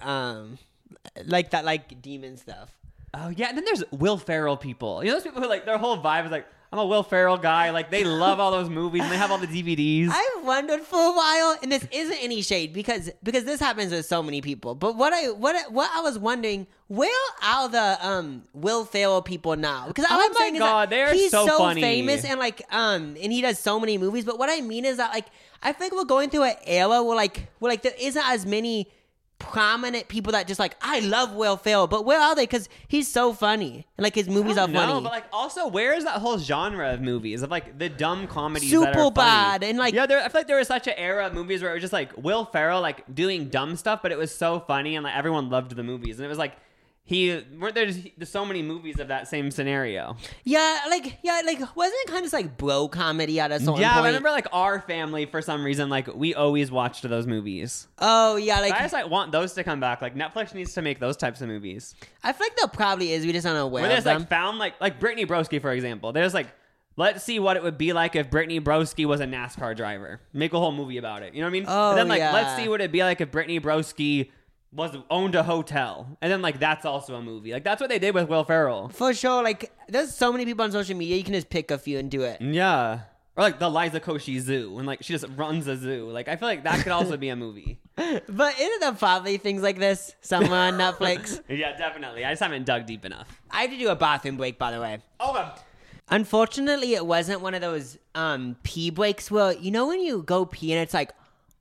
Speaker 2: demon stuff.
Speaker 1: Oh yeah, and then there's Will Ferrell people. You know those people who like their whole vibe is like, I'm a Will Ferrell guy. Like they love all those movies and they have all the DVDs.
Speaker 2: I've wondered for a while, and this isn't any shade because this happens with so many people. But what I was wondering, where are the Will Ferrell people now? Because I'm saying is that he's so
Speaker 1: funny.
Speaker 2: famous and he does so many movies. But what I mean is that like I feel like we're going through an era where there isn't as many prominent people that just like I love Will Ferrell, but where are they? Because he's so funny and like his movies are funny.
Speaker 1: No, but like also where is that whole genre of movies of like the dumb comedies
Speaker 2: Super
Speaker 1: that are
Speaker 2: bad
Speaker 1: funny?
Speaker 2: And like
Speaker 1: I feel like there was such an era of movies where it was just like Will Ferrell like doing dumb stuff, but it was so funny and like everyone loved the movies, and it was like weren't there just so many movies of that same scenario?
Speaker 2: Wasn't it kind of just like bro comedy at a certain point?
Speaker 1: I remember like our family for some reason like we always watched those movies.
Speaker 2: Oh yeah, like
Speaker 1: so I just like want those to come back. Like Netflix needs to make those types of movies.
Speaker 2: I feel like there probably is. We just aren't aware.
Speaker 1: Where there's
Speaker 2: of them.
Speaker 1: like found like Brittany Broski for example. There's like let's see what it would be like if Brittany Broski was a NASCAR driver. Make a whole movie about it. You know what I mean?
Speaker 2: Oh,
Speaker 1: and then like
Speaker 2: yeah.
Speaker 1: let's see what it'd be like if Brittany Broski owned a hotel, and then like that's also a movie. Like that's what they did with Will Ferrell
Speaker 2: for sure. Like there's so many people on social media, you can just pick a few and do it.
Speaker 1: Yeah, or like the Liza Koshy Zoo, and like she just runs a zoo. Like I feel like that could also be a movie.
Speaker 2: But isn't there probably things like this somewhere on Netflix?
Speaker 1: Yeah, definitely. I just haven't dug deep enough.
Speaker 2: I had to do a bathroom break, by the way.
Speaker 1: Okay.
Speaker 2: Unfortunately, it wasn't one of those pee breaks where when you go pee and it's like,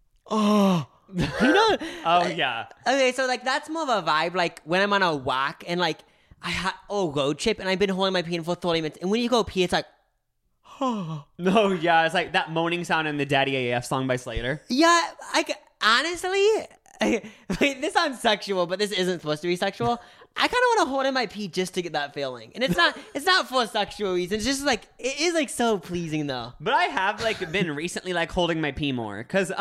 Speaker 2: oh.
Speaker 1: Oh yeah.
Speaker 2: Okay, so like that's more of a vibe. Like when I'm on a walk and like I had road trip and I've been holding my pee in for 30 minutes, and when you go pee, it's like,
Speaker 1: oh no, yeah, it's like that moaning sound in the Daddy AF song by Slater.
Speaker 2: Yeah, like honestly, wait, this sounds sexual, but this isn't supposed to be sexual. I kind of want to hold in my pee just to get that feeling, and it's not for sexual reasons. It's just like it is like so pleasing though.
Speaker 1: But I have like been recently like holding my pee more because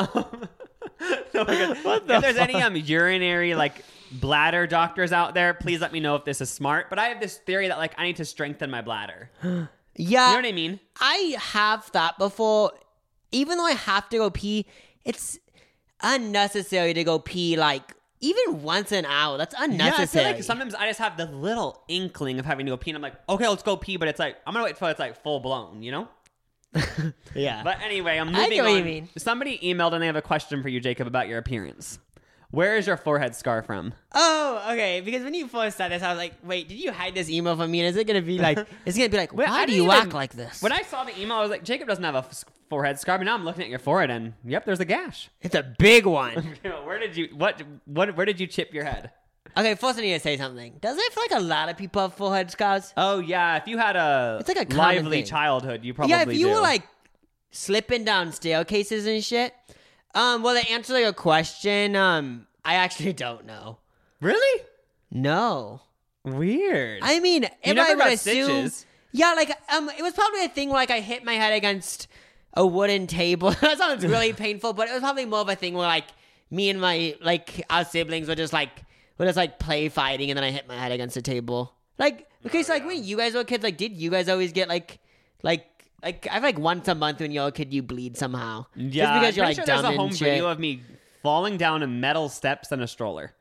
Speaker 1: if there's any urinary like bladder doctors out there, please let me know if this is smart. But I have this theory that like I need to strengthen my bladder.
Speaker 2: Yeah,
Speaker 1: you know what I mean?
Speaker 2: I have thought before. Even though I have to go pee, it's unnecessary to go pee like even once an hour. That's unnecessary.
Speaker 1: Yeah, I feel like sometimes I just have the little inkling of having to go pee, and I'm like, okay, let's go pee. But it's like I'm gonna wait till it's like full blown, you know?
Speaker 2: Yeah.
Speaker 1: But anyway, I'm moving on.
Speaker 2: I get what you mean.
Speaker 1: Somebody emailed and they have a question for you, Jacob, about your appearance. Where is your forehead scar from?
Speaker 2: Oh, okay. Because when you first said this, I was like, wait, did you hide this email from me? And is it going to be like, why do you act like this?
Speaker 1: When I saw the email, I was like, Jacob doesn't have a forehead scar. But now I'm looking at your forehead and yep, there's a gash.
Speaker 2: It's a big one.
Speaker 1: Where did you chip your head?
Speaker 2: Okay, first I need to say something. Doesn't it feel like a lot of people have forehead scars?
Speaker 1: Oh, yeah. If you had it's like a lively childhood, you probably do.
Speaker 2: Yeah, if you were like slipping down staircases and shit. Well, to answer like a question, I actually don't know.
Speaker 1: Really?
Speaker 2: No.
Speaker 1: Weird.
Speaker 2: I mean,
Speaker 1: if I would assume,
Speaker 2: stitches. Yeah, like it was probably a thing where like I hit my head against a wooden table. That sounds really painful, but it was probably more of a thing where like me and my our siblings were just play fighting, and then I hit my head against a table. Like, okay, so like when you guys were kids, like did you guys always get like I feel like once a month when you're a kid you bleed somehow?
Speaker 1: Yeah,
Speaker 2: just because you're like
Speaker 1: sure
Speaker 2: dumb
Speaker 1: there's a home
Speaker 2: and shit.
Speaker 1: video of me falling down a metal steps in a stroller.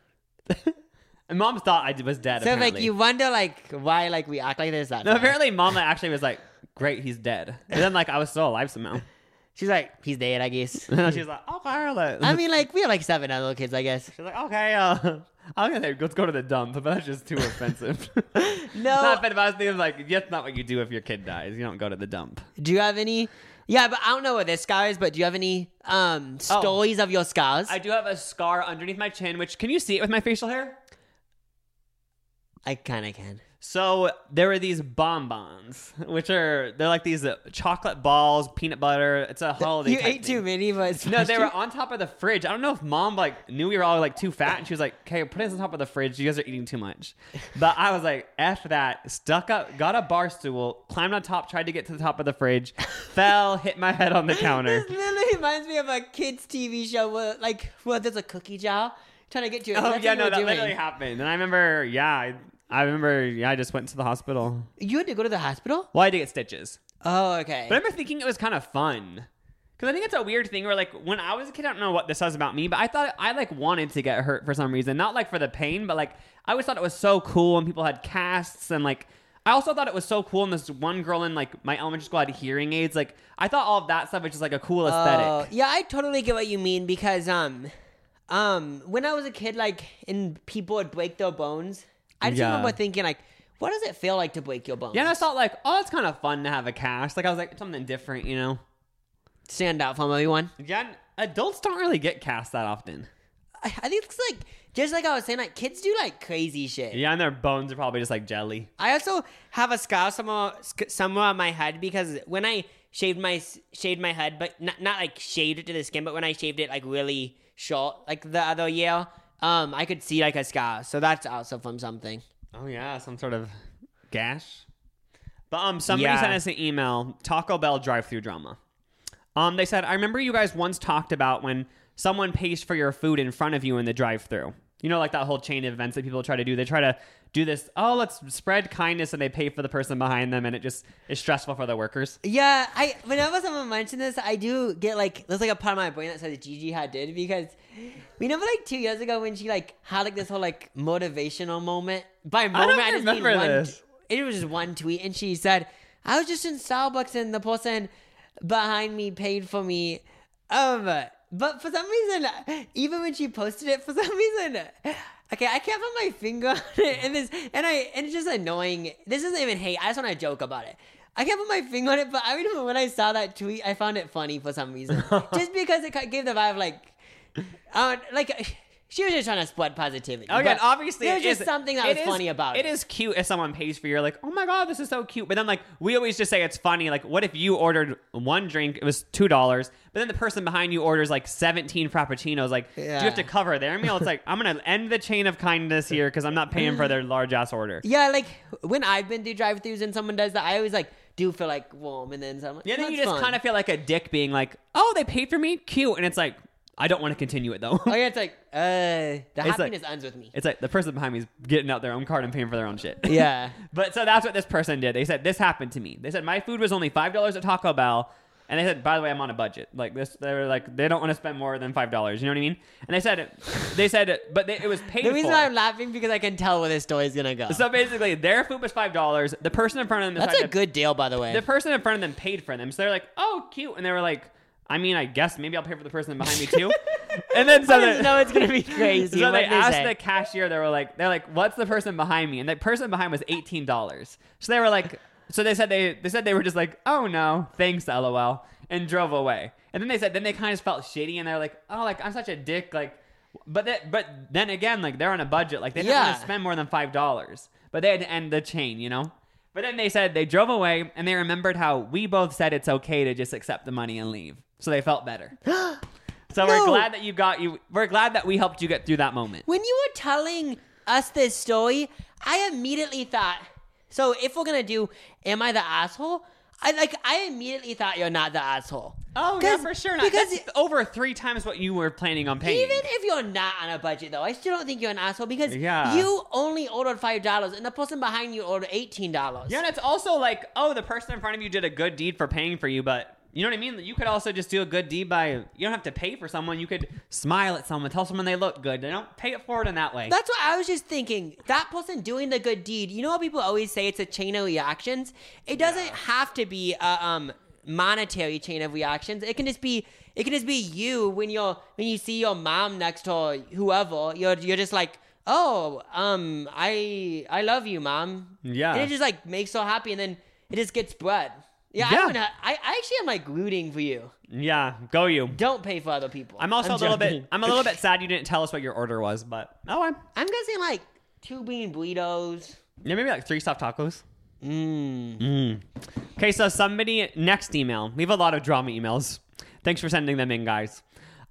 Speaker 1: And Mom thought I was dead.
Speaker 2: So
Speaker 1: apparently.
Speaker 2: like you wonder like why like we act like this.
Speaker 1: No, apparently Mom actually was like, "Great, he's dead." And then like I was still alive somehow.
Speaker 2: She's like, he's dead, I guess.
Speaker 1: She's like, okay.
Speaker 2: I mean, like, we have like 7 other kids, I guess.
Speaker 1: She's like, okay, I'm gonna say, let's go to the dump, but that's just too offensive.
Speaker 2: No.
Speaker 1: Not offensive. I was thinking, like, that's not what you do if your kid dies. You don't go to the dump.
Speaker 2: Do you have any? Yeah, but I don't know what this scar is, but do you have any stories of your scars?
Speaker 1: I do have a scar underneath my chin, which, can you see it with my facial hair?
Speaker 2: I kind of can.
Speaker 1: So there were these bonbons, they're like these chocolate balls, peanut butter. It's a holiday.
Speaker 2: You ate too many, but it's
Speaker 1: no, they were on top of the fridge. I don't know if mom like knew we were all like too fat, and she was like, "Okay, put it on top of the fridge. You guys are eating too much." But I was like, "F that!" Stuck up, got a bar stool, climbed on top, tried to get to the top of the fridge, fell, hit my head on the counter.
Speaker 2: This literally reminds me of a kids' TV show where there's a cookie jar trying to get you.
Speaker 1: Oh yeah, no, that literally happened. And I remember, I just went to the hospital.
Speaker 2: You had to go to the hospital?
Speaker 1: Well, I had to get stitches.
Speaker 2: Oh, okay.
Speaker 1: But I remember thinking it was kind of fun. Because I think it's a weird thing where, like, when I was a kid, I don't know what this says about me, but I thought I, like, wanted to get hurt for some reason. Not, like, for the pain, but, like, I always thought it was so cool when people had casts. And, like, I also thought it was so cool when this one girl in, like, my elementary school had hearing aids. Like, I thought all of that stuff was just, like, a cool aesthetic.
Speaker 2: Yeah, I totally get what you mean because, when I was a kid, like, and people would break their bones, I just remember thinking, like, what does it feel like to break your bones?
Speaker 1: Yeah, and I thought, like, oh, it's kind of fun to have a cast. Like, I was like, it's something different, you know?
Speaker 2: Stand out from everyone.
Speaker 1: Yeah, adults don't really get cast that often.
Speaker 2: I think it's, like, just like I was saying, like, kids do, like, crazy shit.
Speaker 1: Yeah, and their bones are probably just, like, jelly.
Speaker 2: I also have a scar somewhere on my head because when I shaved my head, but not like, shaved it to the skin, but when I shaved it, like, really short, like, the other year, I could see, like, a scar. So that's also from something.
Speaker 1: Oh, yeah, some sort of gash. But somebody sent us an email, Taco Bell drive-thru drama. They said, I remember you guys once talked about when someone pays for your food in front of you in the drive-thru. You know, like that whole chain of events that people try to do. They try to do this, let's spread kindness, and they pay for the person behind them, and it just is stressful for the workers.
Speaker 2: Yeah, whenever someone mentions this, I do get, like, there's, like, a part of my brain that says Gigi Hadid, because remember, like, 2 years ago when she, like, had, like, this whole, like, motivational moment? By moment, I just mean
Speaker 1: this.
Speaker 2: It was just one tweet, and she said, I was just in Starbucks, and the person behind me paid for me. But for some reason, even when she posted it, for some reason, okay, I can't put my finger on it, and it's just annoying. This isn't even hate. I just want to joke about it. I can't put my finger on it, but I remember when I saw that tweet, I found it funny for some reason, just because it gave the vibe like she was just trying to spread positivity.
Speaker 1: Okay, obviously,
Speaker 2: there was just something that was funny about it.
Speaker 1: It is cute if someone pays for you. You're like, oh my god, this is so cute. But then, like, we always just say it's funny. Like, what if you ordered one drink, it was $2, but then the person behind you orders like 17 frappuccinos? Like, do you have to cover their meal? It's like, I'm gonna end the chain of kindness here because I'm not paying for their large ass order.
Speaker 2: Yeah, like when I've been through drive-thrus and someone does that, I always like do feel like warm, and then someone.
Speaker 1: Yeah, then you just kind of feel like a dick being like, oh, they paid for me, cute, and it's like, I don't want to continue it though.
Speaker 2: Oh yeah, it's like the happiness ends with me.
Speaker 1: It's like the person behind me is getting out their own card and paying for their own shit.
Speaker 2: Yeah.
Speaker 1: But so that's what this person did. They said, this happened to me. They said my food was only $5 at Taco Bell, and they said, by the way, I'm on a budget. Like this, they were like, they don't want to spend more than $5. You know what I mean? And they said, but it was paid for.
Speaker 2: The reason I'm laughing because I can tell where this story's gonna go.
Speaker 1: So basically, their food was $5. The person in front of them.
Speaker 2: That's a good deal, by the way.
Speaker 1: The person in front of them paid for them, so they're like, oh, cute, and they were like, I mean, I guess maybe I'll pay for the person behind me too. And then so
Speaker 2: it's gonna be crazy.
Speaker 1: So they asked the cashier. They're like, what's the person behind me? And the person behind was $18. So they were like, so they said they were just like, oh no, thanks, LOL, and drove away. And then they kind of felt shitty, and they're like, oh, like I'm such a dick, like, but then again, like they're on a budget, like they didn't want to spend more than $5, but they had to end the chain, you know. But then they said they drove away, and they remembered how we both said it's okay to just accept the money and leave. So they felt better. So we're glad that we're glad that we helped you get through that moment.
Speaker 2: When you were telling us this story, I immediately thought, so if we're going to do, am I the asshole? I immediately thought you're not the asshole.
Speaker 1: Oh, yeah, for sure not. Because that's over 3 times what you were planning on paying.
Speaker 2: Even if you're not on a budget, though, I still don't think you're an asshole because you only ordered $5 and the person behind you ordered $18.
Speaker 1: Yeah, and it's also like, oh, the person in front of you did a good deed for paying for you, but you know what I mean? You could also just do a good deed by, you don't have to pay for someone. You could smile at someone, tell someone they look good. They don't pay it forward in that way.
Speaker 2: That's what I was just thinking. That person doing the good deed, you know how people always say it's a chain of reactions? It doesn't have to be a monetary chain of reactions. It can just be you when you see your mom next to whoever. You're just like, oh, I love you, mom.
Speaker 1: Yeah.
Speaker 2: And it just like makes so happy, and then it just gets spread. Yeah. I actually am like rooting for you.
Speaker 1: Yeah, go you.
Speaker 2: Don't pay for other people.
Speaker 1: I'm also a little bit sad you didn't tell us what your order was, but I'm
Speaker 2: guessing like 2 bean burritos.
Speaker 1: Yeah, maybe like 3 stuffed tacos. Okay, so somebody, next email. We have a lot of drama emails. Thanks for sending them in, guys.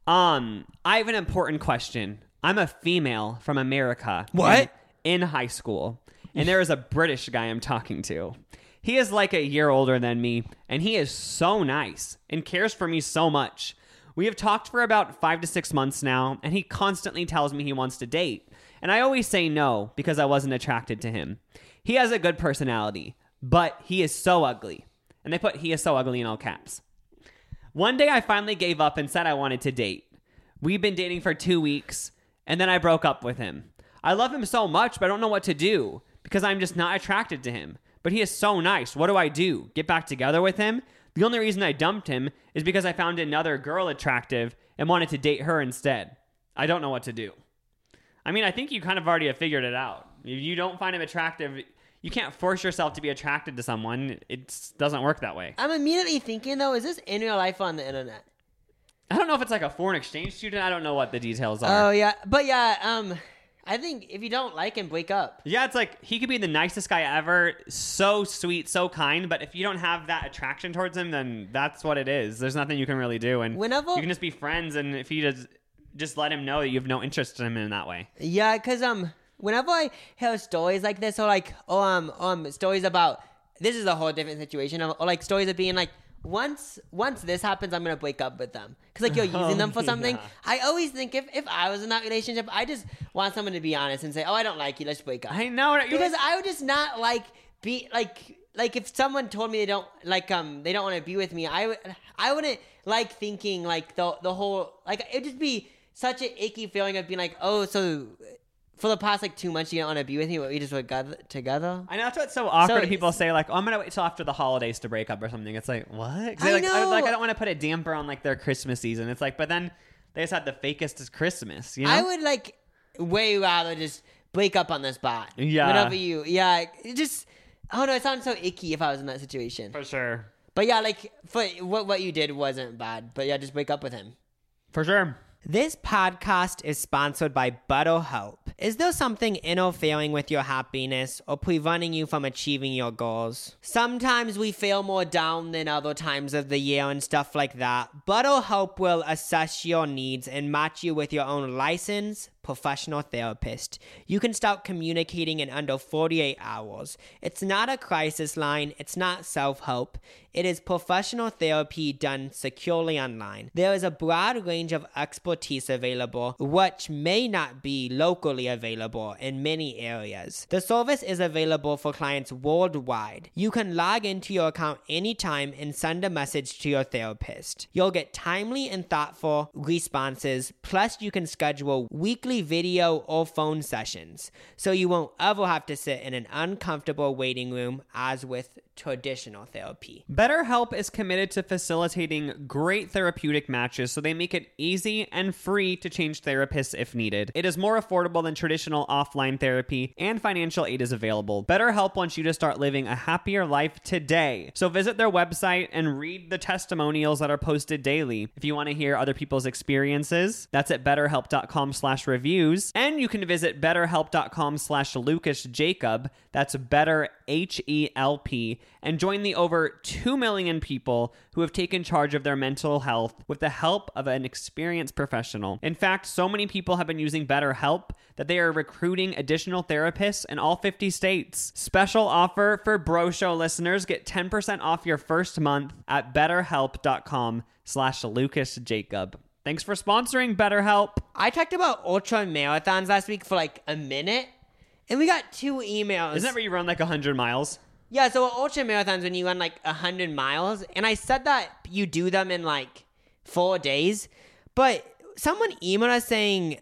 Speaker 1: I have an important question. I'm a female from America.
Speaker 2: What?
Speaker 1: In high school. And there is a British guy I'm talking to. He is like a year older than me, and he is so nice and cares for me so much. We have talked for about 5 to 6 months now, and he constantly tells me he wants to date. And I always say no because I wasn't attracted to him. He has a good personality, but he is so ugly. And they put "he is so ugly" in all caps. One day I finally gave up and said I wanted to date. We've been dating for 2 weeks, and then I broke up with him. I love him so much, but I don't know what to do because I'm just not attracted to him. But he is so nice. What do I do? Get back together with him? The only reason I dumped him is because I found another girl attractive and wanted to date her instead. I don't know what to do. I mean, I think you kind of already have figured it out. If you don't find him attractive, you can't force yourself to be attracted to someone. It doesn't work that way.
Speaker 2: I'm immediately thinking, though, is this in real life on the internet?
Speaker 1: I don't know if it's like a foreign exchange student. I don't know what the details are.
Speaker 2: Oh, yeah. But yeah, I think if you don't like him, break up.
Speaker 1: Yeah, it's like he could be the nicest guy ever, so sweet, so kind, but if you don't have that attraction towards him, then that's what it is. There's nothing you can really do, and you can just be friends, and if you just let him know that you have no interest in him in that way.
Speaker 2: Yeah, because whenever I hear stories like this, or like stories about, this is a whole different situation, or like stories of being like, once this happens, I'm gonna break up with them because like you're using them for something. Yeah. I always think if I was in that relationship, I just want someone to be honest and say, oh, I don't like you, let's break up.
Speaker 1: I know,
Speaker 2: because I would just not be like if someone told me they don't want to be with me, I wouldn't like thinking like the whole, like it'd just be such an icky feeling of being like, oh, so for the past like 2 months you don't want to be with me, but we just were together.
Speaker 1: I know that's what's so awkward. So people say like, oh, I'm gonna wait till after the holidays to break up or something. It's like, what? I don't want to put a damper on like their Christmas season. It's like, but then they just had the fakest Christmas. You know?
Speaker 2: I would like way rather just break up on the spot.
Speaker 1: Yeah.
Speaker 2: Whenever it just, oh no, it sounds so icky if I was in that situation.
Speaker 1: For sure.
Speaker 2: But yeah, like for what you did wasn't bad. But yeah, just break up with him.
Speaker 1: For sure.
Speaker 2: This podcast is sponsored by BetterHelp. Is there something interfering with your happiness or preventing you from achieving your goals? Sometimes we feel more down than other times of the year and stuff like that. BetterHelp will assess your needs and match you with your own licensed professional therapist. You can start communicating in under 48 hours. It's not a crisis line. It's not self-help. It is professional therapy done securely online. There is a broad range of expertise available, which may not be locally available in many areas. The service is available for clients worldwide. You can log into your account anytime and send a message to your therapist. You'll get timely and thoughtful responses, plus you can schedule weekly video or phone sessions, so you won't ever have to sit in an uncomfortable waiting room as with traditional therapy.
Speaker 1: BetterHelp is committed to facilitating great therapeutic matches, so they make it easy and free to change therapists if needed. It is more affordable than traditional offline therapy, and financial aid is available. BetterHelp wants you to start living a happier life today. So visit their website and read the testimonials that are posted daily. If you want to hear other people's experiences, that's at betterhelp.com/reviews. And you can visit betterhelp.com/LucasJacob. That's better HELP, and join the over 2 million people who have taken charge of their mental health with the help of an experienced professional. In fact, so many people have been using BetterHelp that they are recruiting additional therapists in all 50 states. Special offer for Bro Show listeners. Get 10% off your first month at betterhelp.com/LucasJacob. Thanks for sponsoring BetterHelp.
Speaker 2: I talked about ultra marathons last week for like a minute, and we got 2 emails.
Speaker 1: Isn't that where you run like 100 miles?
Speaker 2: Yeah, so ultra marathons when you run like 100 miles, and I said that you do them in like 4 days, but someone emailed us saying,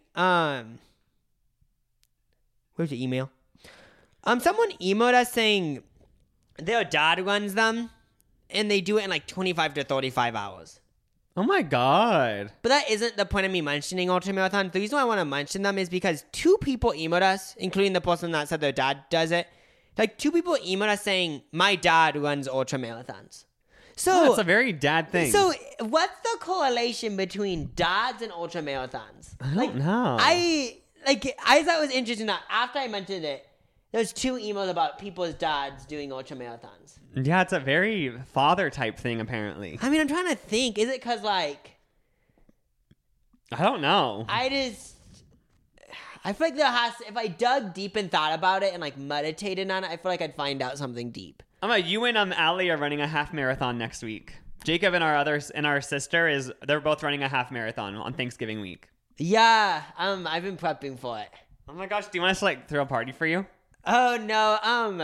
Speaker 2: where's your email? Someone emailed us saying their dad runs them, and they do it in like 25 to 35 hours.
Speaker 1: Oh my God.
Speaker 2: But that isn't the point of me mentioning ultramarathon. The reason why I want to mention them is because 2 people emailed us, including the person that said their dad does it. Like 2 people emailed us saying, my dad runs ultramarathons. So
Speaker 1: that's a very dad thing.
Speaker 2: So what's the correlation between dads and ultramarathons?
Speaker 1: I don't know.
Speaker 2: I thought it was interesting that after I mentioned it, there's 2 emails about people's dads doing ultramarathons.
Speaker 1: Yeah, it's a very father type thing, apparently.
Speaker 2: I mean, I'm trying to think. Is it because, like...
Speaker 1: I don't know.
Speaker 2: I feel like there has... If I dug deep and thought about it and, like, meditated on it, I feel like I'd find out something deep.
Speaker 1: You and Allie are running a half marathon next week. Jacob and our sister they're both running a half marathon on Thanksgiving week.
Speaker 2: Yeah, I've been prepping for it.
Speaker 1: Oh my gosh, do you want us to like throw a party for you?
Speaker 2: Oh no,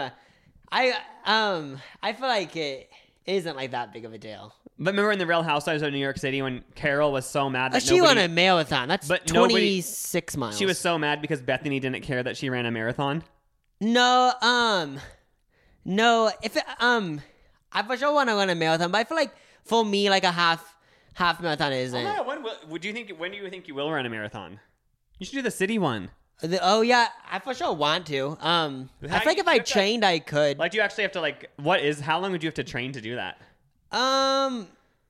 Speaker 2: I feel like it isn't like that big of a deal.
Speaker 1: But remember in the Real Housewives of New York City when Carol was so mad that
Speaker 2: she won a marathon. That's 26 miles.
Speaker 1: She was so mad because Bethany didn't care that she ran a marathon.
Speaker 2: No, if it, I for sure want to run a marathon, but I feel like for me, like a half marathon isn't.
Speaker 1: Oh, when do you think you will run a marathon? You should do the city one.
Speaker 2: Oh yeah, I for sure want to. I feel like if I trained, I could.
Speaker 1: Like, do you actually have to how long would you have to train to do that?
Speaker 2: I'm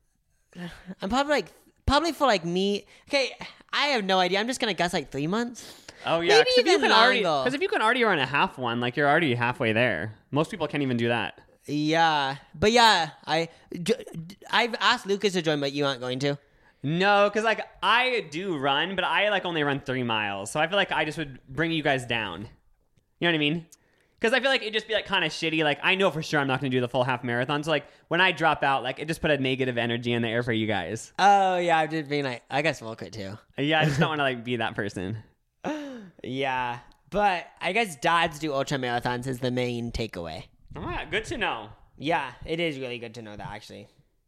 Speaker 2: probably for like me. Okay, I have no idea. I'm just gonna guess like 3 months.
Speaker 1: Oh yeah,
Speaker 2: maybe even longer.
Speaker 1: Because if you can already run a half one, like you're already halfway there. Most people can't even do that.
Speaker 2: Yeah, but yeah, I've asked Lucas to join, but you aren't going to.
Speaker 1: No, because like I do run, but I like only run 3 miles, so I feel like I just would bring you guys down. You know what I mean? Because I feel like it'd just be like kind of shitty. Like I know for sure I'm not going to do the full half marathon, so like when I drop out, like it just put a negative energy in the air for you guys.
Speaker 2: Oh yeah, I'm just being like, I guess we'll quit too.
Speaker 1: Yeah, I just don't want to like be that person.
Speaker 2: Yeah, but I guess dads do ultra marathons is the main takeaway.
Speaker 1: All right, good to know.
Speaker 2: Yeah, it is really good to know that actually.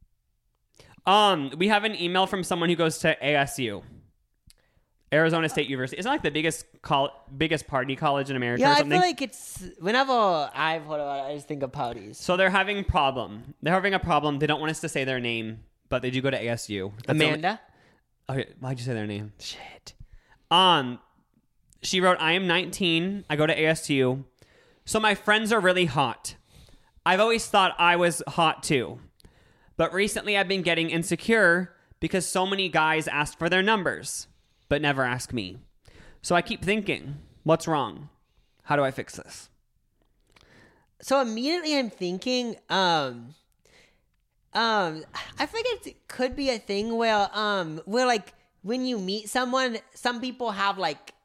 Speaker 1: We have an email from someone who goes to ASU, Arizona State University. It's not like the biggest party college in America or something.
Speaker 2: Yeah, I feel like it's whenever I've heard about it, I just think of parties.
Speaker 1: So they're having a problem. They don't want us to say their name, but they do go to ASU.
Speaker 2: Amanda?
Speaker 1: Okay, why'd you say their name?
Speaker 2: Shit.
Speaker 1: She wrote, I am 19. I go to ASU. So my friends are really hot. I've always thought I was hot too. But recently I've been getting insecure because so many guys ask for their numbers, but never ask me. So I keep thinking, what's wrong? How do I fix this?
Speaker 2: So immediately I'm thinking, I feel like it could be a thing where like when you meet someone, some people have like,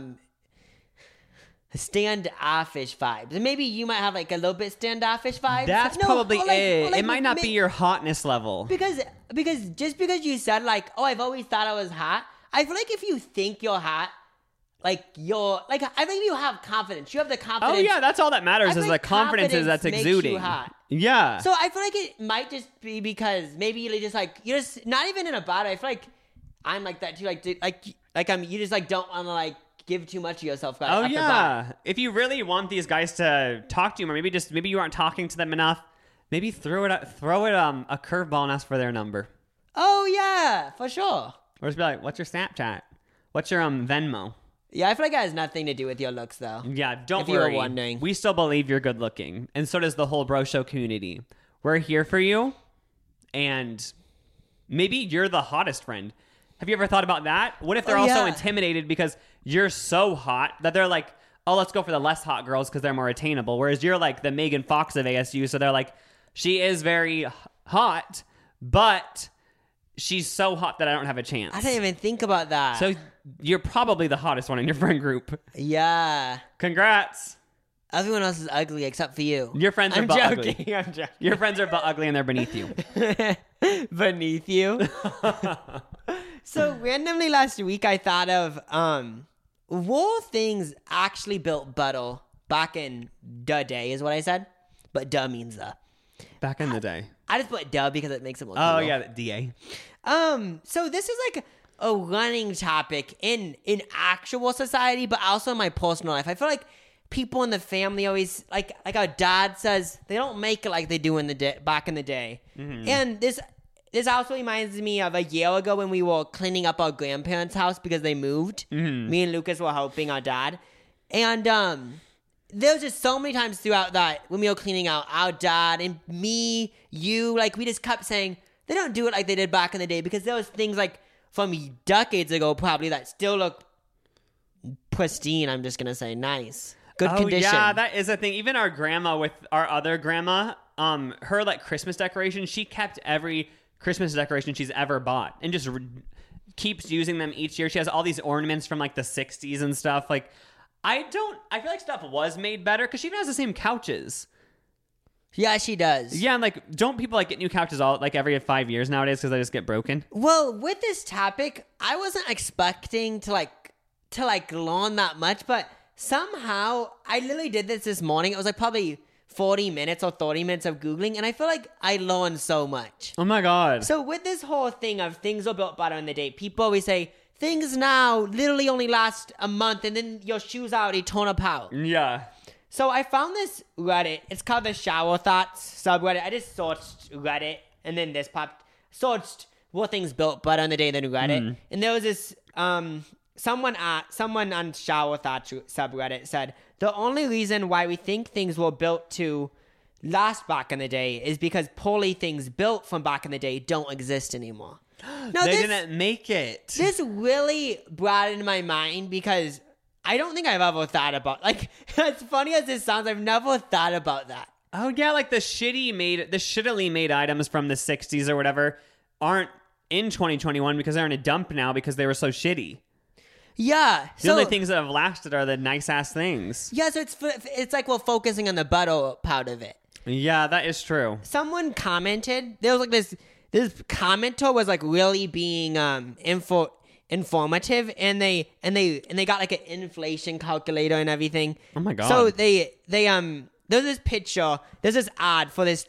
Speaker 2: standoffish vibes, and maybe you might have like a little bit standoffish vibes.
Speaker 1: That's probably it. It might not be your hotness level.
Speaker 2: Because just because you said like, oh, I've always thought I was hot. I feel like if you think you're hot, like you're like, I think you have confidence. You have the confidence.
Speaker 1: Oh yeah, that's all that matters is the confidence that's exuding.
Speaker 2: You hot.
Speaker 1: Yeah.
Speaker 2: So I feel like it might just be because maybe you're just not even in a bad way. I feel like I'm like that too. You just like don't want to like give too much of yourself.
Speaker 1: Oh yeah. If you really want these guys to talk to you, or maybe you aren't talking to them enough, maybe throw it a curveball and ask for their number.
Speaker 2: Oh yeah, for sure.
Speaker 1: Or just be like, "What's your Snapchat? What's your Venmo?"
Speaker 2: Yeah, I feel like it has nothing to do with your looks, though.
Speaker 1: Yeah, don't worry. If you were wondering, we still believe you're good looking, and so does the whole Bro Show community. We're here for you, and maybe you're the hottest friend. Have you ever thought about that? What if they're also intimidated because you're so hot that they're like, oh, let's go for the less hot girls because they're more attainable. Whereas you're like the Megan Fox of ASU. So they're like, she is very hot, but she's so hot that I don't have a chance.
Speaker 2: I didn't even think about that.
Speaker 1: So you're probably the hottest one in your friend group.
Speaker 2: Yeah.
Speaker 1: Congrats.
Speaker 2: Everyone else is ugly except for you.
Speaker 1: Your friends are butt ugly.
Speaker 2: I'm joking.
Speaker 1: Your friends are butt ugly and they're beneath you.
Speaker 2: Beneath you? So randomly last week I thought of were things actually built better back in the day is what I said. But duh means the.
Speaker 1: Back in the day.
Speaker 2: I just put duh because it makes it more
Speaker 1: cool.
Speaker 2: Oh
Speaker 1: yeah, the DA.
Speaker 2: So this is like a running topic in actual society, but also in my personal life. I feel like people in the family always like our dad says they don't make it like they do back in the day. Mm-hmm. And this also reminds me of a year ago when we were cleaning up our grandparents' house because they moved. Mm-hmm. Me and Lucas were helping our dad. And there was just so many times throughout that when we were cleaning out, our dad and me, you, like we just kept saying, they don't do it like they did back in the day because there was things like from decades ago probably that still look pristine, I'm just going to say. Nice. Good condition.
Speaker 1: Yeah, that is a thing. Even our grandma with our other grandma, her like Christmas decoration, she kept every Christmas decoration she's ever bought and just keeps using them each year. She has all these ornaments from like the 60s and stuff. Like I feel like stuff was made better because she even has the same couches.
Speaker 2: Yeah, she does.
Speaker 1: Yeah, and like, don't people like get new couches all like every 5 years nowadays because they just get broken?
Speaker 2: Well, with this topic, I wasn't expecting to learn that much, but somehow I literally did this morning. It was like probably 40 minutes or 30 minutes of Googling, and I feel like I learned so much.
Speaker 1: Oh my God.
Speaker 2: So with this whole thing of things were built better in the day, people always say things now literally only last a month and then your shoes are already torn apart.
Speaker 1: Yeah.
Speaker 2: So I found this Reddit. It's called the Shower Thoughts subreddit. I just searched Reddit, and then this popped. Searched were things built better in the day than Reddit. Mm. And there was this someone on Shower Thoughts subreddit said, the only reason why we think things were built to last back in the day is because poorly things built from back in the day don't exist anymore.
Speaker 1: Now, they didn't make it.
Speaker 2: This really broadened my mind because I don't think I've ever thought about, like, as funny as this sounds, I've never thought about that.
Speaker 1: Oh yeah, like the shittily made items from the 60s or whatever aren't in 2021 because they're in a dump now because they were so shitty.
Speaker 2: Yeah.
Speaker 1: The only things that have lasted are the nice ass things.
Speaker 2: Yeah, so it's like we're focusing on the butter part of it.
Speaker 1: Yeah, that is true.
Speaker 2: Someone commented, there was like this commenter was like really being informative, and they got like an inflation calculator and everything.
Speaker 1: Oh my God.
Speaker 2: So there's this picture, there's this ad for this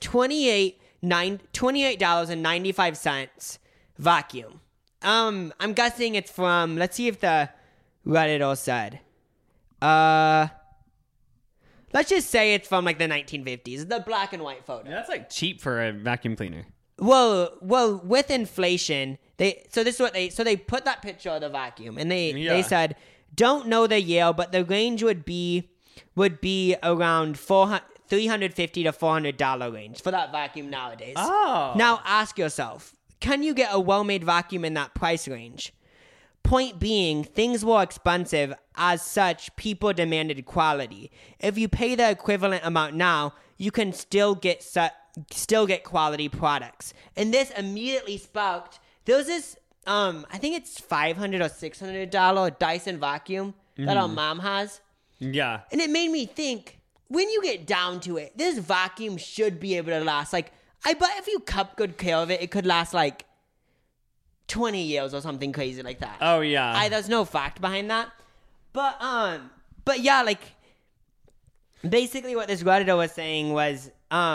Speaker 2: $28.95 vacuum. I'm guessing it's from, let's see if the Redditor said. Let's just say it's from like the 1950s, the black and white photo.
Speaker 1: Yeah, that's like cheap for a vacuum cleaner.
Speaker 2: Well, with inflation, they put that picture of the vacuum, and they said, don't know the year, but the range would be around $350 to $400 range for that vacuum nowadays.
Speaker 1: Oh.
Speaker 2: Now ask yourself, can you get a well-made vacuum in that price range? Point being, things were expensive. As such, people demanded quality. If you pay the equivalent amount now, you can still get quality products. And this immediately sparked, there was this, I think it's $500 or $600 Dyson vacuum that our mom has.
Speaker 1: Yeah.
Speaker 2: And it made me think, when you get down to it, this vacuum should be able to last, like, I bet if you kept good care of it, it could last like 20 years or something crazy like that.
Speaker 1: Oh yeah.
Speaker 2: There's no fact behind that. But yeah, like basically what this Redditor was saying was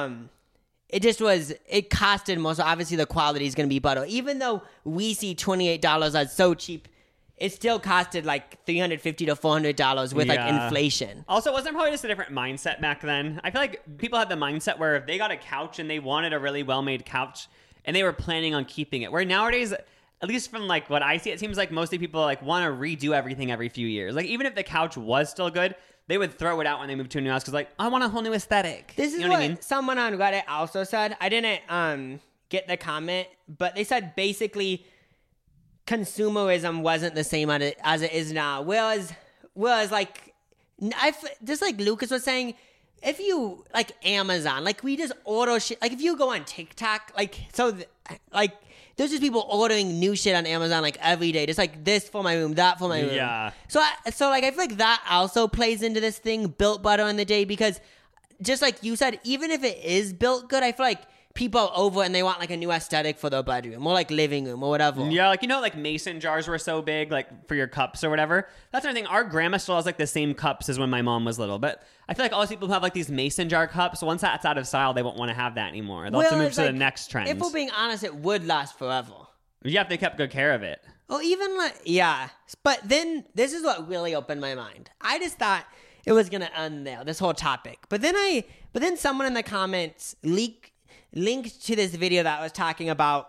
Speaker 2: it costed more, so obviously the quality is going to be better. Even though we see $28 as so cheap, it still costed like $350 to $400 with like inflation.
Speaker 1: Also, wasn't it probably just a different mindset back then? I feel like people had the mindset where if they got a couch and they wanted a really well-made couch and they were planning on keeping it. Where nowadays, at least from like what I see, it seems like mostly people like want to redo everything every few years. Like even if the couch was still good, they would throw it out when they moved to a new house because like, I want a whole new aesthetic.
Speaker 2: This is what I mean? Someone on Reddit also said. I didn't get the comment, but they said basically consumerism wasn't the same as it is now. Whereas like, just like Lucas was saying, if you like Amazon, like we just order shit. Like if you go on TikTok, like like there's just people ordering new shit on Amazon like every day. Just like this for my room, that for my room.
Speaker 1: Yeah.
Speaker 2: So like I feel like that also plays into this thing, built better in the day, because just like you said, even if it is built good, I feel like people are over and they want like a new aesthetic for their bedroom or like living room or whatever.
Speaker 1: Yeah, like like mason jars were so big, like for your cups or whatever. That's another thing. Our grandma still has like the same cups as when my mom was little, but I feel like all these people who have like these mason jar cups, once that's out of style, they won't want to have that anymore. They'll have to move to the next trend.
Speaker 2: If we're being honest, it would last forever.
Speaker 1: Yeah, if they kept good care of it.
Speaker 2: Or even like, yeah. But then this is what really opened my mind. I just thought, it was gonna end there, this whole topic. But then someone in the comments linked to this video that was talking about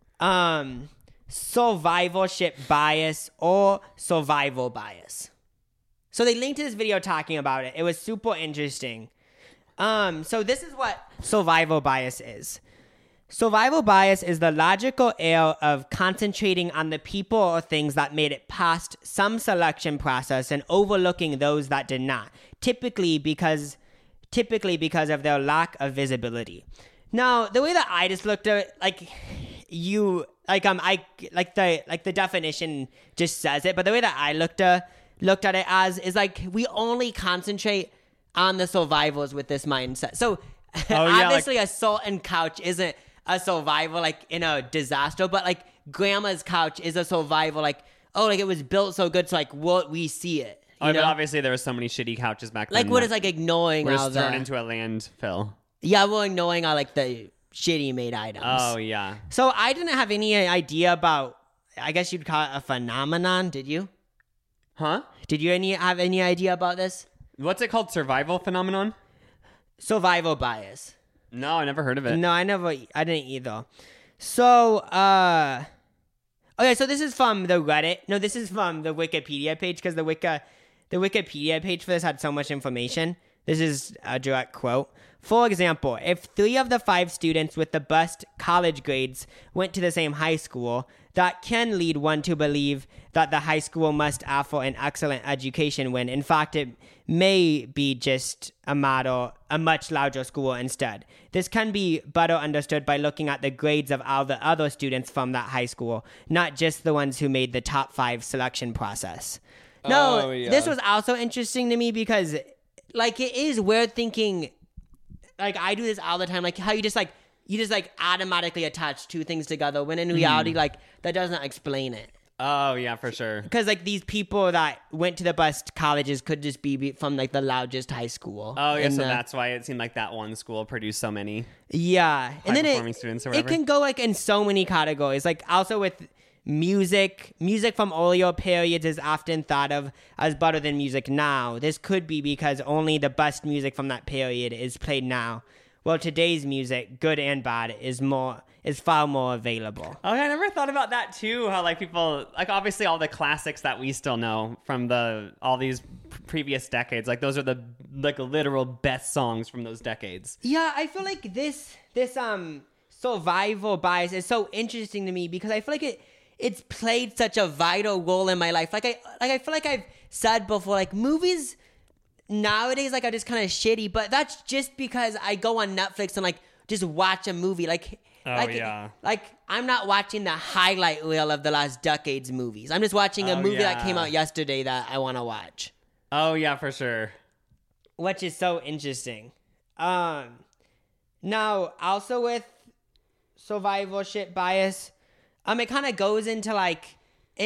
Speaker 2: survivorship bias or survival bias. So they linked to this video talking about it. It was super interesting. So this is what survival bias is. Survival bias is the logical error of concentrating on the people or things that made it past some selection process and overlooking those that did not, typically because of their lack of visibility. Now, the way that I just looked at it, the definition just says it, but the way that I looked at it as is like we only concentrate on the survivors with this mindset. So obviously a salt and couch isn't a survival like in a disaster, but like grandma's couch is a survival like, oh, like it was built so good, so like we see it.
Speaker 1: But obviously there were so many shitty couches back then.
Speaker 2: Like what is like ignoring all
Speaker 1: thrown into a landfill.
Speaker 2: Yeah, we're ignoring all like the shitty made items.
Speaker 1: Oh yeah.
Speaker 2: So I didn't have any idea about, I guess you'd call it a phenomenon, did you?
Speaker 1: Huh?
Speaker 2: Did you have any idea about this?
Speaker 1: What's it called? Survival phenomenon?
Speaker 2: Survival bias.
Speaker 1: No, I never heard of it.
Speaker 2: No, I didn't either. So, okay, so this is from the Reddit. No, this is from the Wikipedia page because the Wikipedia page for this had so much information. This is a direct quote. For example, if 3 of the 5 students with the best college grades went to the same high school, that can lead one to believe that the high school must offer an excellent education when, in fact, it may be just a much larger school instead. This can be better understood by looking at the grades of all the other students from that high school, not just the ones who made the top 5 selection process. No, This was also interesting to me because, like, it is weird thinking. Like, I do this all the time. Like, how you just automatically attach 2 things together when in reality, like, that doesn't explain it.
Speaker 1: Oh, yeah, for sure.
Speaker 2: Because, like, these people that went to the best colleges could just be from, like, the largest high school.
Speaker 1: Oh, yeah, so that's why it seemed like that one school produced so many
Speaker 2: high-performing
Speaker 1: students or whatever.
Speaker 2: It can go, like, in so many categories. Like, also with music from earlier periods is often thought of as better than music now. This could be because only the best music from that period is played now. Well, today's music, good and bad, is far more available.
Speaker 1: Oh, I never thought about that too. How like people, like obviously all the classics that we still know from all these previous decades, like those are the like literal best songs from those decades.
Speaker 2: Yeah, I feel like this survival bias is so interesting to me because I feel like it's played such a vital role in my life. Like I feel like I've said before, like movies nowadays like are just kind of shitty, but that's just because I go on Netflix and like just watch a movie. Like I'm not watching the highlight reel of the last decade's movies. I'm just watching a movie that came out yesterday that I want to watch.
Speaker 1: Oh yeah, for sure.
Speaker 2: Which is so interesting. Now also with survivorship bias, it kind of goes into like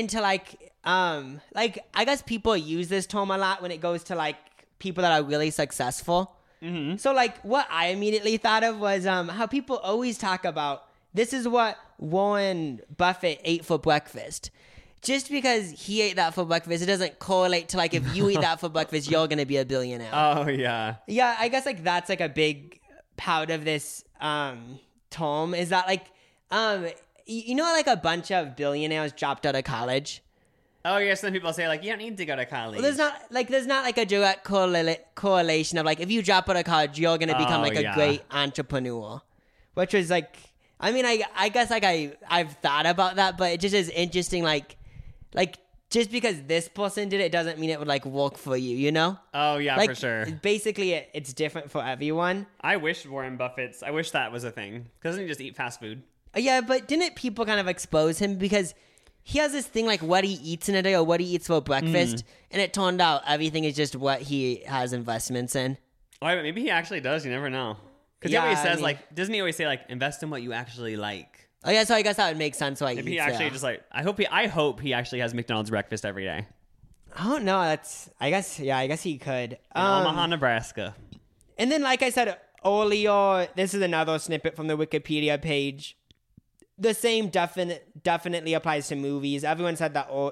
Speaker 2: I guess people use this term a lot when it goes to like people that are really successful. Mm-hmm. So like what I immediately thought of was how people always talk about this is what Warren Buffett ate for breakfast. Just because he ate that for breakfast, it doesn't correlate to like if you eat that for breakfast, you're gonna be a billionaire.
Speaker 1: Oh yeah.
Speaker 2: Yeah, I guess like that's like a big part of this term is that like you know like a bunch of billionaires dropped out of college.
Speaker 1: Oh yeah, some people say like you don't need to go to college.
Speaker 2: Well, there's not like a direct correlation of like if you drop out of college, you're gonna become like a great entrepreneur, which was like I mean I guess like I've thought about that, but it just is interesting like just because this person did it doesn't mean it would like work for you, you know?
Speaker 1: Oh yeah,
Speaker 2: like,
Speaker 1: for sure.
Speaker 2: Basically, it's different for everyone.
Speaker 1: I wish that was a thing. Doesn't he just eat fast food?
Speaker 2: Yeah, but didn't people kind of expose him because he has this thing like what he eats in a day or what he eats for breakfast, and it turned out everything is just what he has investments in.
Speaker 1: Oh, maybe he actually does. You never know. Because he always says like, doesn't he always say like, invest in what you actually like?
Speaker 2: Oh yeah, so I guess that would make sense. Why
Speaker 1: maybe he actually just like I hope he actually has McDonald's breakfast every day.
Speaker 2: Oh no, I guess he could.
Speaker 1: In Omaha, Nebraska.
Speaker 2: And then, like I said earlier, this is another snippet from the Wikipedia page. The same definitely applies to movies. Everyone said that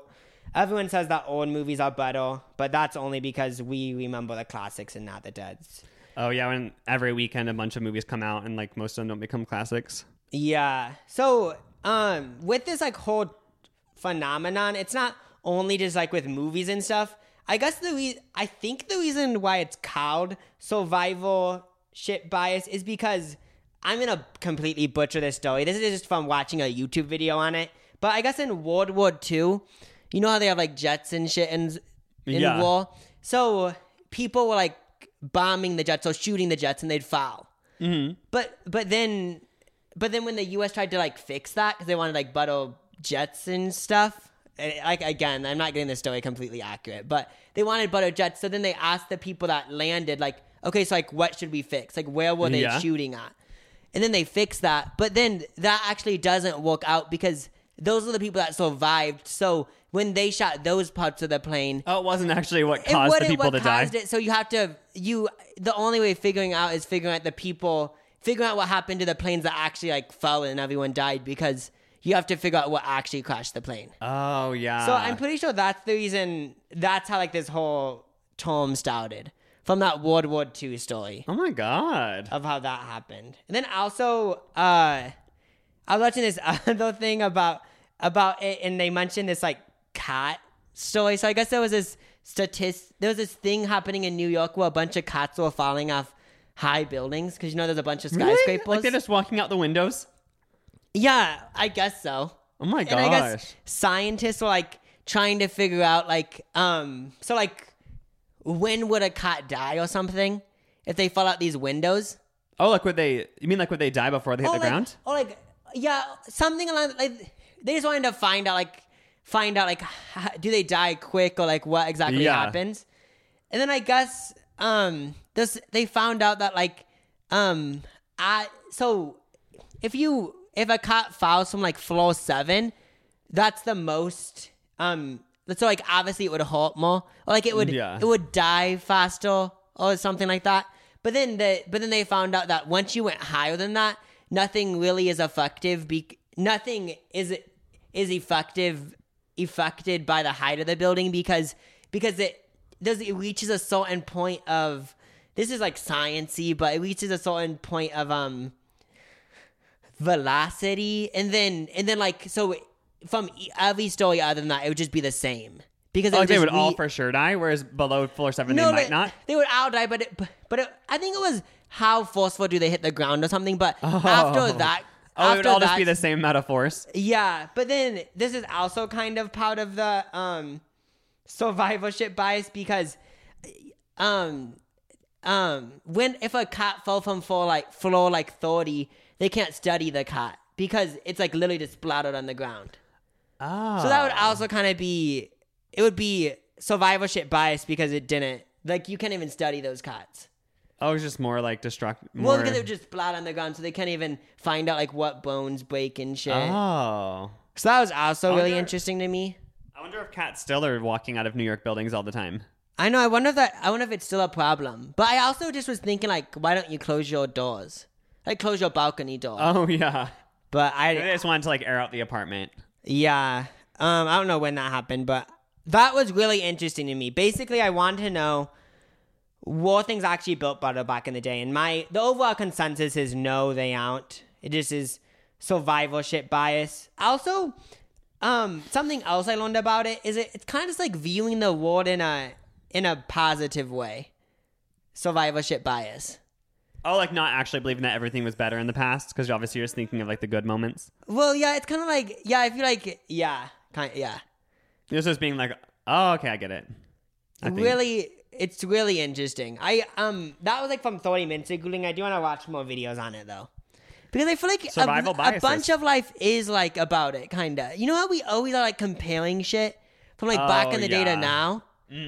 Speaker 2: everyone says that old movies are better, but that's only because we remember the classics and not the deads.
Speaker 1: Oh yeah, when every weekend a bunch of movies come out and like most of them don't become classics.
Speaker 2: Yeah. So with this like whole phenomenon, it's not only just like with movies and stuff. I guess I think the reason why it's called survivorship bias is because I'm gonna completely butcher this story. This is just from watching a YouTube video on it. But I guess in World War II, you know how they have like jets and shit in war? So people were like bombing the jets or shooting the jets and they'd fall.
Speaker 1: Mm-hmm.
Speaker 2: But then when the U.S. tried to like fix that because they wanted like better jets and stuff, like again, I'm not getting the story completely accurate, but they wanted better jets. So then they asked the people that landed, like, okay, so like what should we fix? Like where were they shooting at? And then they fixed that. But then that actually doesn't work out because those are the people that survived. So when they shot those parts of the plane,
Speaker 1: it wasn't actually what caused the people to die.
Speaker 2: So you have to, the only way of figuring out is figuring out what happened to the planes that actually like fell and everyone died, because you have to figure out what actually crashed the plane.
Speaker 1: Oh, yeah.
Speaker 2: So I'm pretty sure that's the reason, that's how like this whole term started. From that World War II story.
Speaker 1: Oh my God.
Speaker 2: Of how that happened. And then also, I was watching this other thing about it, and they mentioned this like cat story. So I guess there was this thing happening in New York where a bunch of cats were falling off high buildings, because there's a bunch of skyscrapers.
Speaker 1: Really? Like they're just walking out the windows?
Speaker 2: Yeah, I guess so.
Speaker 1: Oh my gosh.
Speaker 2: And I guess scientists were like trying to figure out like, so like, when would a cat die or something if they fall out these windows?
Speaker 1: Oh, like would they die before they hit the ground?
Speaker 2: Or like, yeah, something like they just wanted to find out like do they die quick or like what exactly happens? And then I guess they found out that like so if a cat falls from like floor 7, that's the most so like obviously it would hurt more, or like it would die faster or something like that. But then they found out that once you went higher than that, nothing really is effective. Nothing is affected by the height of the building because it reaches a certain point of, this is like sciencey, but it reaches a certain point of velocity, and then like so. From every story other than that, it would just be the same. Because
Speaker 1: they would all for sure die, whereas below floor 7 they might not?
Speaker 2: They would all die, but I think it was how forceful do they hit the ground or something, but after that...
Speaker 1: it would all just be the same amount of force?
Speaker 2: Yeah, but then this is also kind of part of the survivorship bias, because if a cat fell from floor 30, they can't study the cat because it's like literally just splattered on the ground.
Speaker 1: Oh.
Speaker 2: So that would also kind of be, it would be survivorship bias because it didn't, like you can't even study those cats.
Speaker 1: Oh, it's just more like destructive.
Speaker 2: Well, because they would just splat on the ground, so they can't even find out like what bones break and shit.
Speaker 1: Oh.
Speaker 2: So that was also really interesting to me.
Speaker 1: I wonder if cats still are walking out of New York buildings all the time.
Speaker 2: I know. I wonder if it's still a problem. But I also just was thinking like, why don't you close your doors? Like close your balcony door.
Speaker 1: Oh yeah.
Speaker 2: But I
Speaker 1: just wanted to like air out the apartment.
Speaker 2: Yeah. I don't know when that happened, but that was really interesting to me. Basically, I wanted to know, were things actually built better back in the day? And the overall consensus is no, they aren't. It just is survivorship bias. Also, something else I learned about it is it's kind of just like viewing the world in a positive way. Survivorship bias.
Speaker 1: Oh, like not actually believing that everything was better in the past, because obviously you're just thinking of like the good moments.
Speaker 2: Well, yeah, it's kind of like, yeah, I feel like, yeah,
Speaker 1: You're just being like, oh, okay, I get it.
Speaker 2: It's really interesting. That was like from 30 minutes of Googling. I do want to watch more videos on it though, because I feel like a bunch of life is like about it, kind of. You know how we always are like comparing shit from like back in the day to now?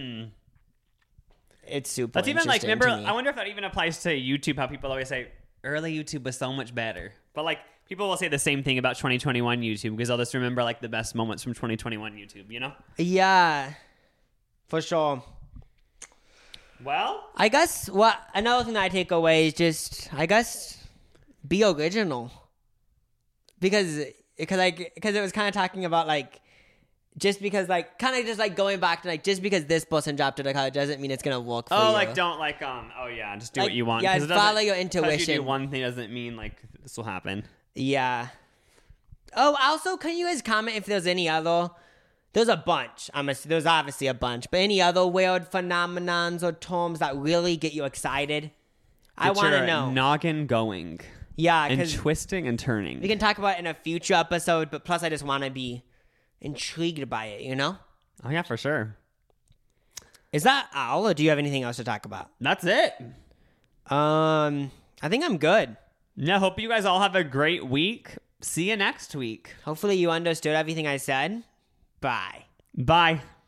Speaker 2: It's super
Speaker 1: That's even like,
Speaker 2: interesting.
Speaker 1: remember, I wonder if that even applies to YouTube, how people always say, early YouTube was so much better. But like, people will say the same thing about 2021 YouTube, because I'll just remember like the best moments from 2021 YouTube, you know?
Speaker 2: Yeah, for sure.
Speaker 1: Well,
Speaker 2: I guess another thing that I take away is just, I guess, be original. Because it was kind of talking about like just because, like, kind of just like going back to like, just because this person dropped it, like, doesn't mean it's gonna work for you.
Speaker 1: Oh, like don't like just do
Speaker 2: like,
Speaker 1: what you want.
Speaker 2: Yeah, follow your
Speaker 1: 'cause
Speaker 2: intuition.
Speaker 1: you do one thing doesn't mean like this will happen.
Speaker 2: Yeah. Oh, also, can you guys comment if there's any other? There's a bunch. There's obviously a bunch, but any other weird phenomenons or terms that really get you excited? I want to know.
Speaker 1: Noggin going.
Speaker 2: Yeah,
Speaker 1: and
Speaker 2: because
Speaker 1: twisting and turning.
Speaker 2: we can talk about it in a future episode. But plus, I just want to be intrigued by it. You know?
Speaker 1: Oh yeah, for sure.
Speaker 2: Is that all, or do you have anything else to talk about?
Speaker 1: That's it.
Speaker 2: I think I'm good.
Speaker 1: Yeah, hope you guys all have a great week. See you next week.
Speaker 2: Hopefully, you understood everything I said. Bye.
Speaker 1: Bye.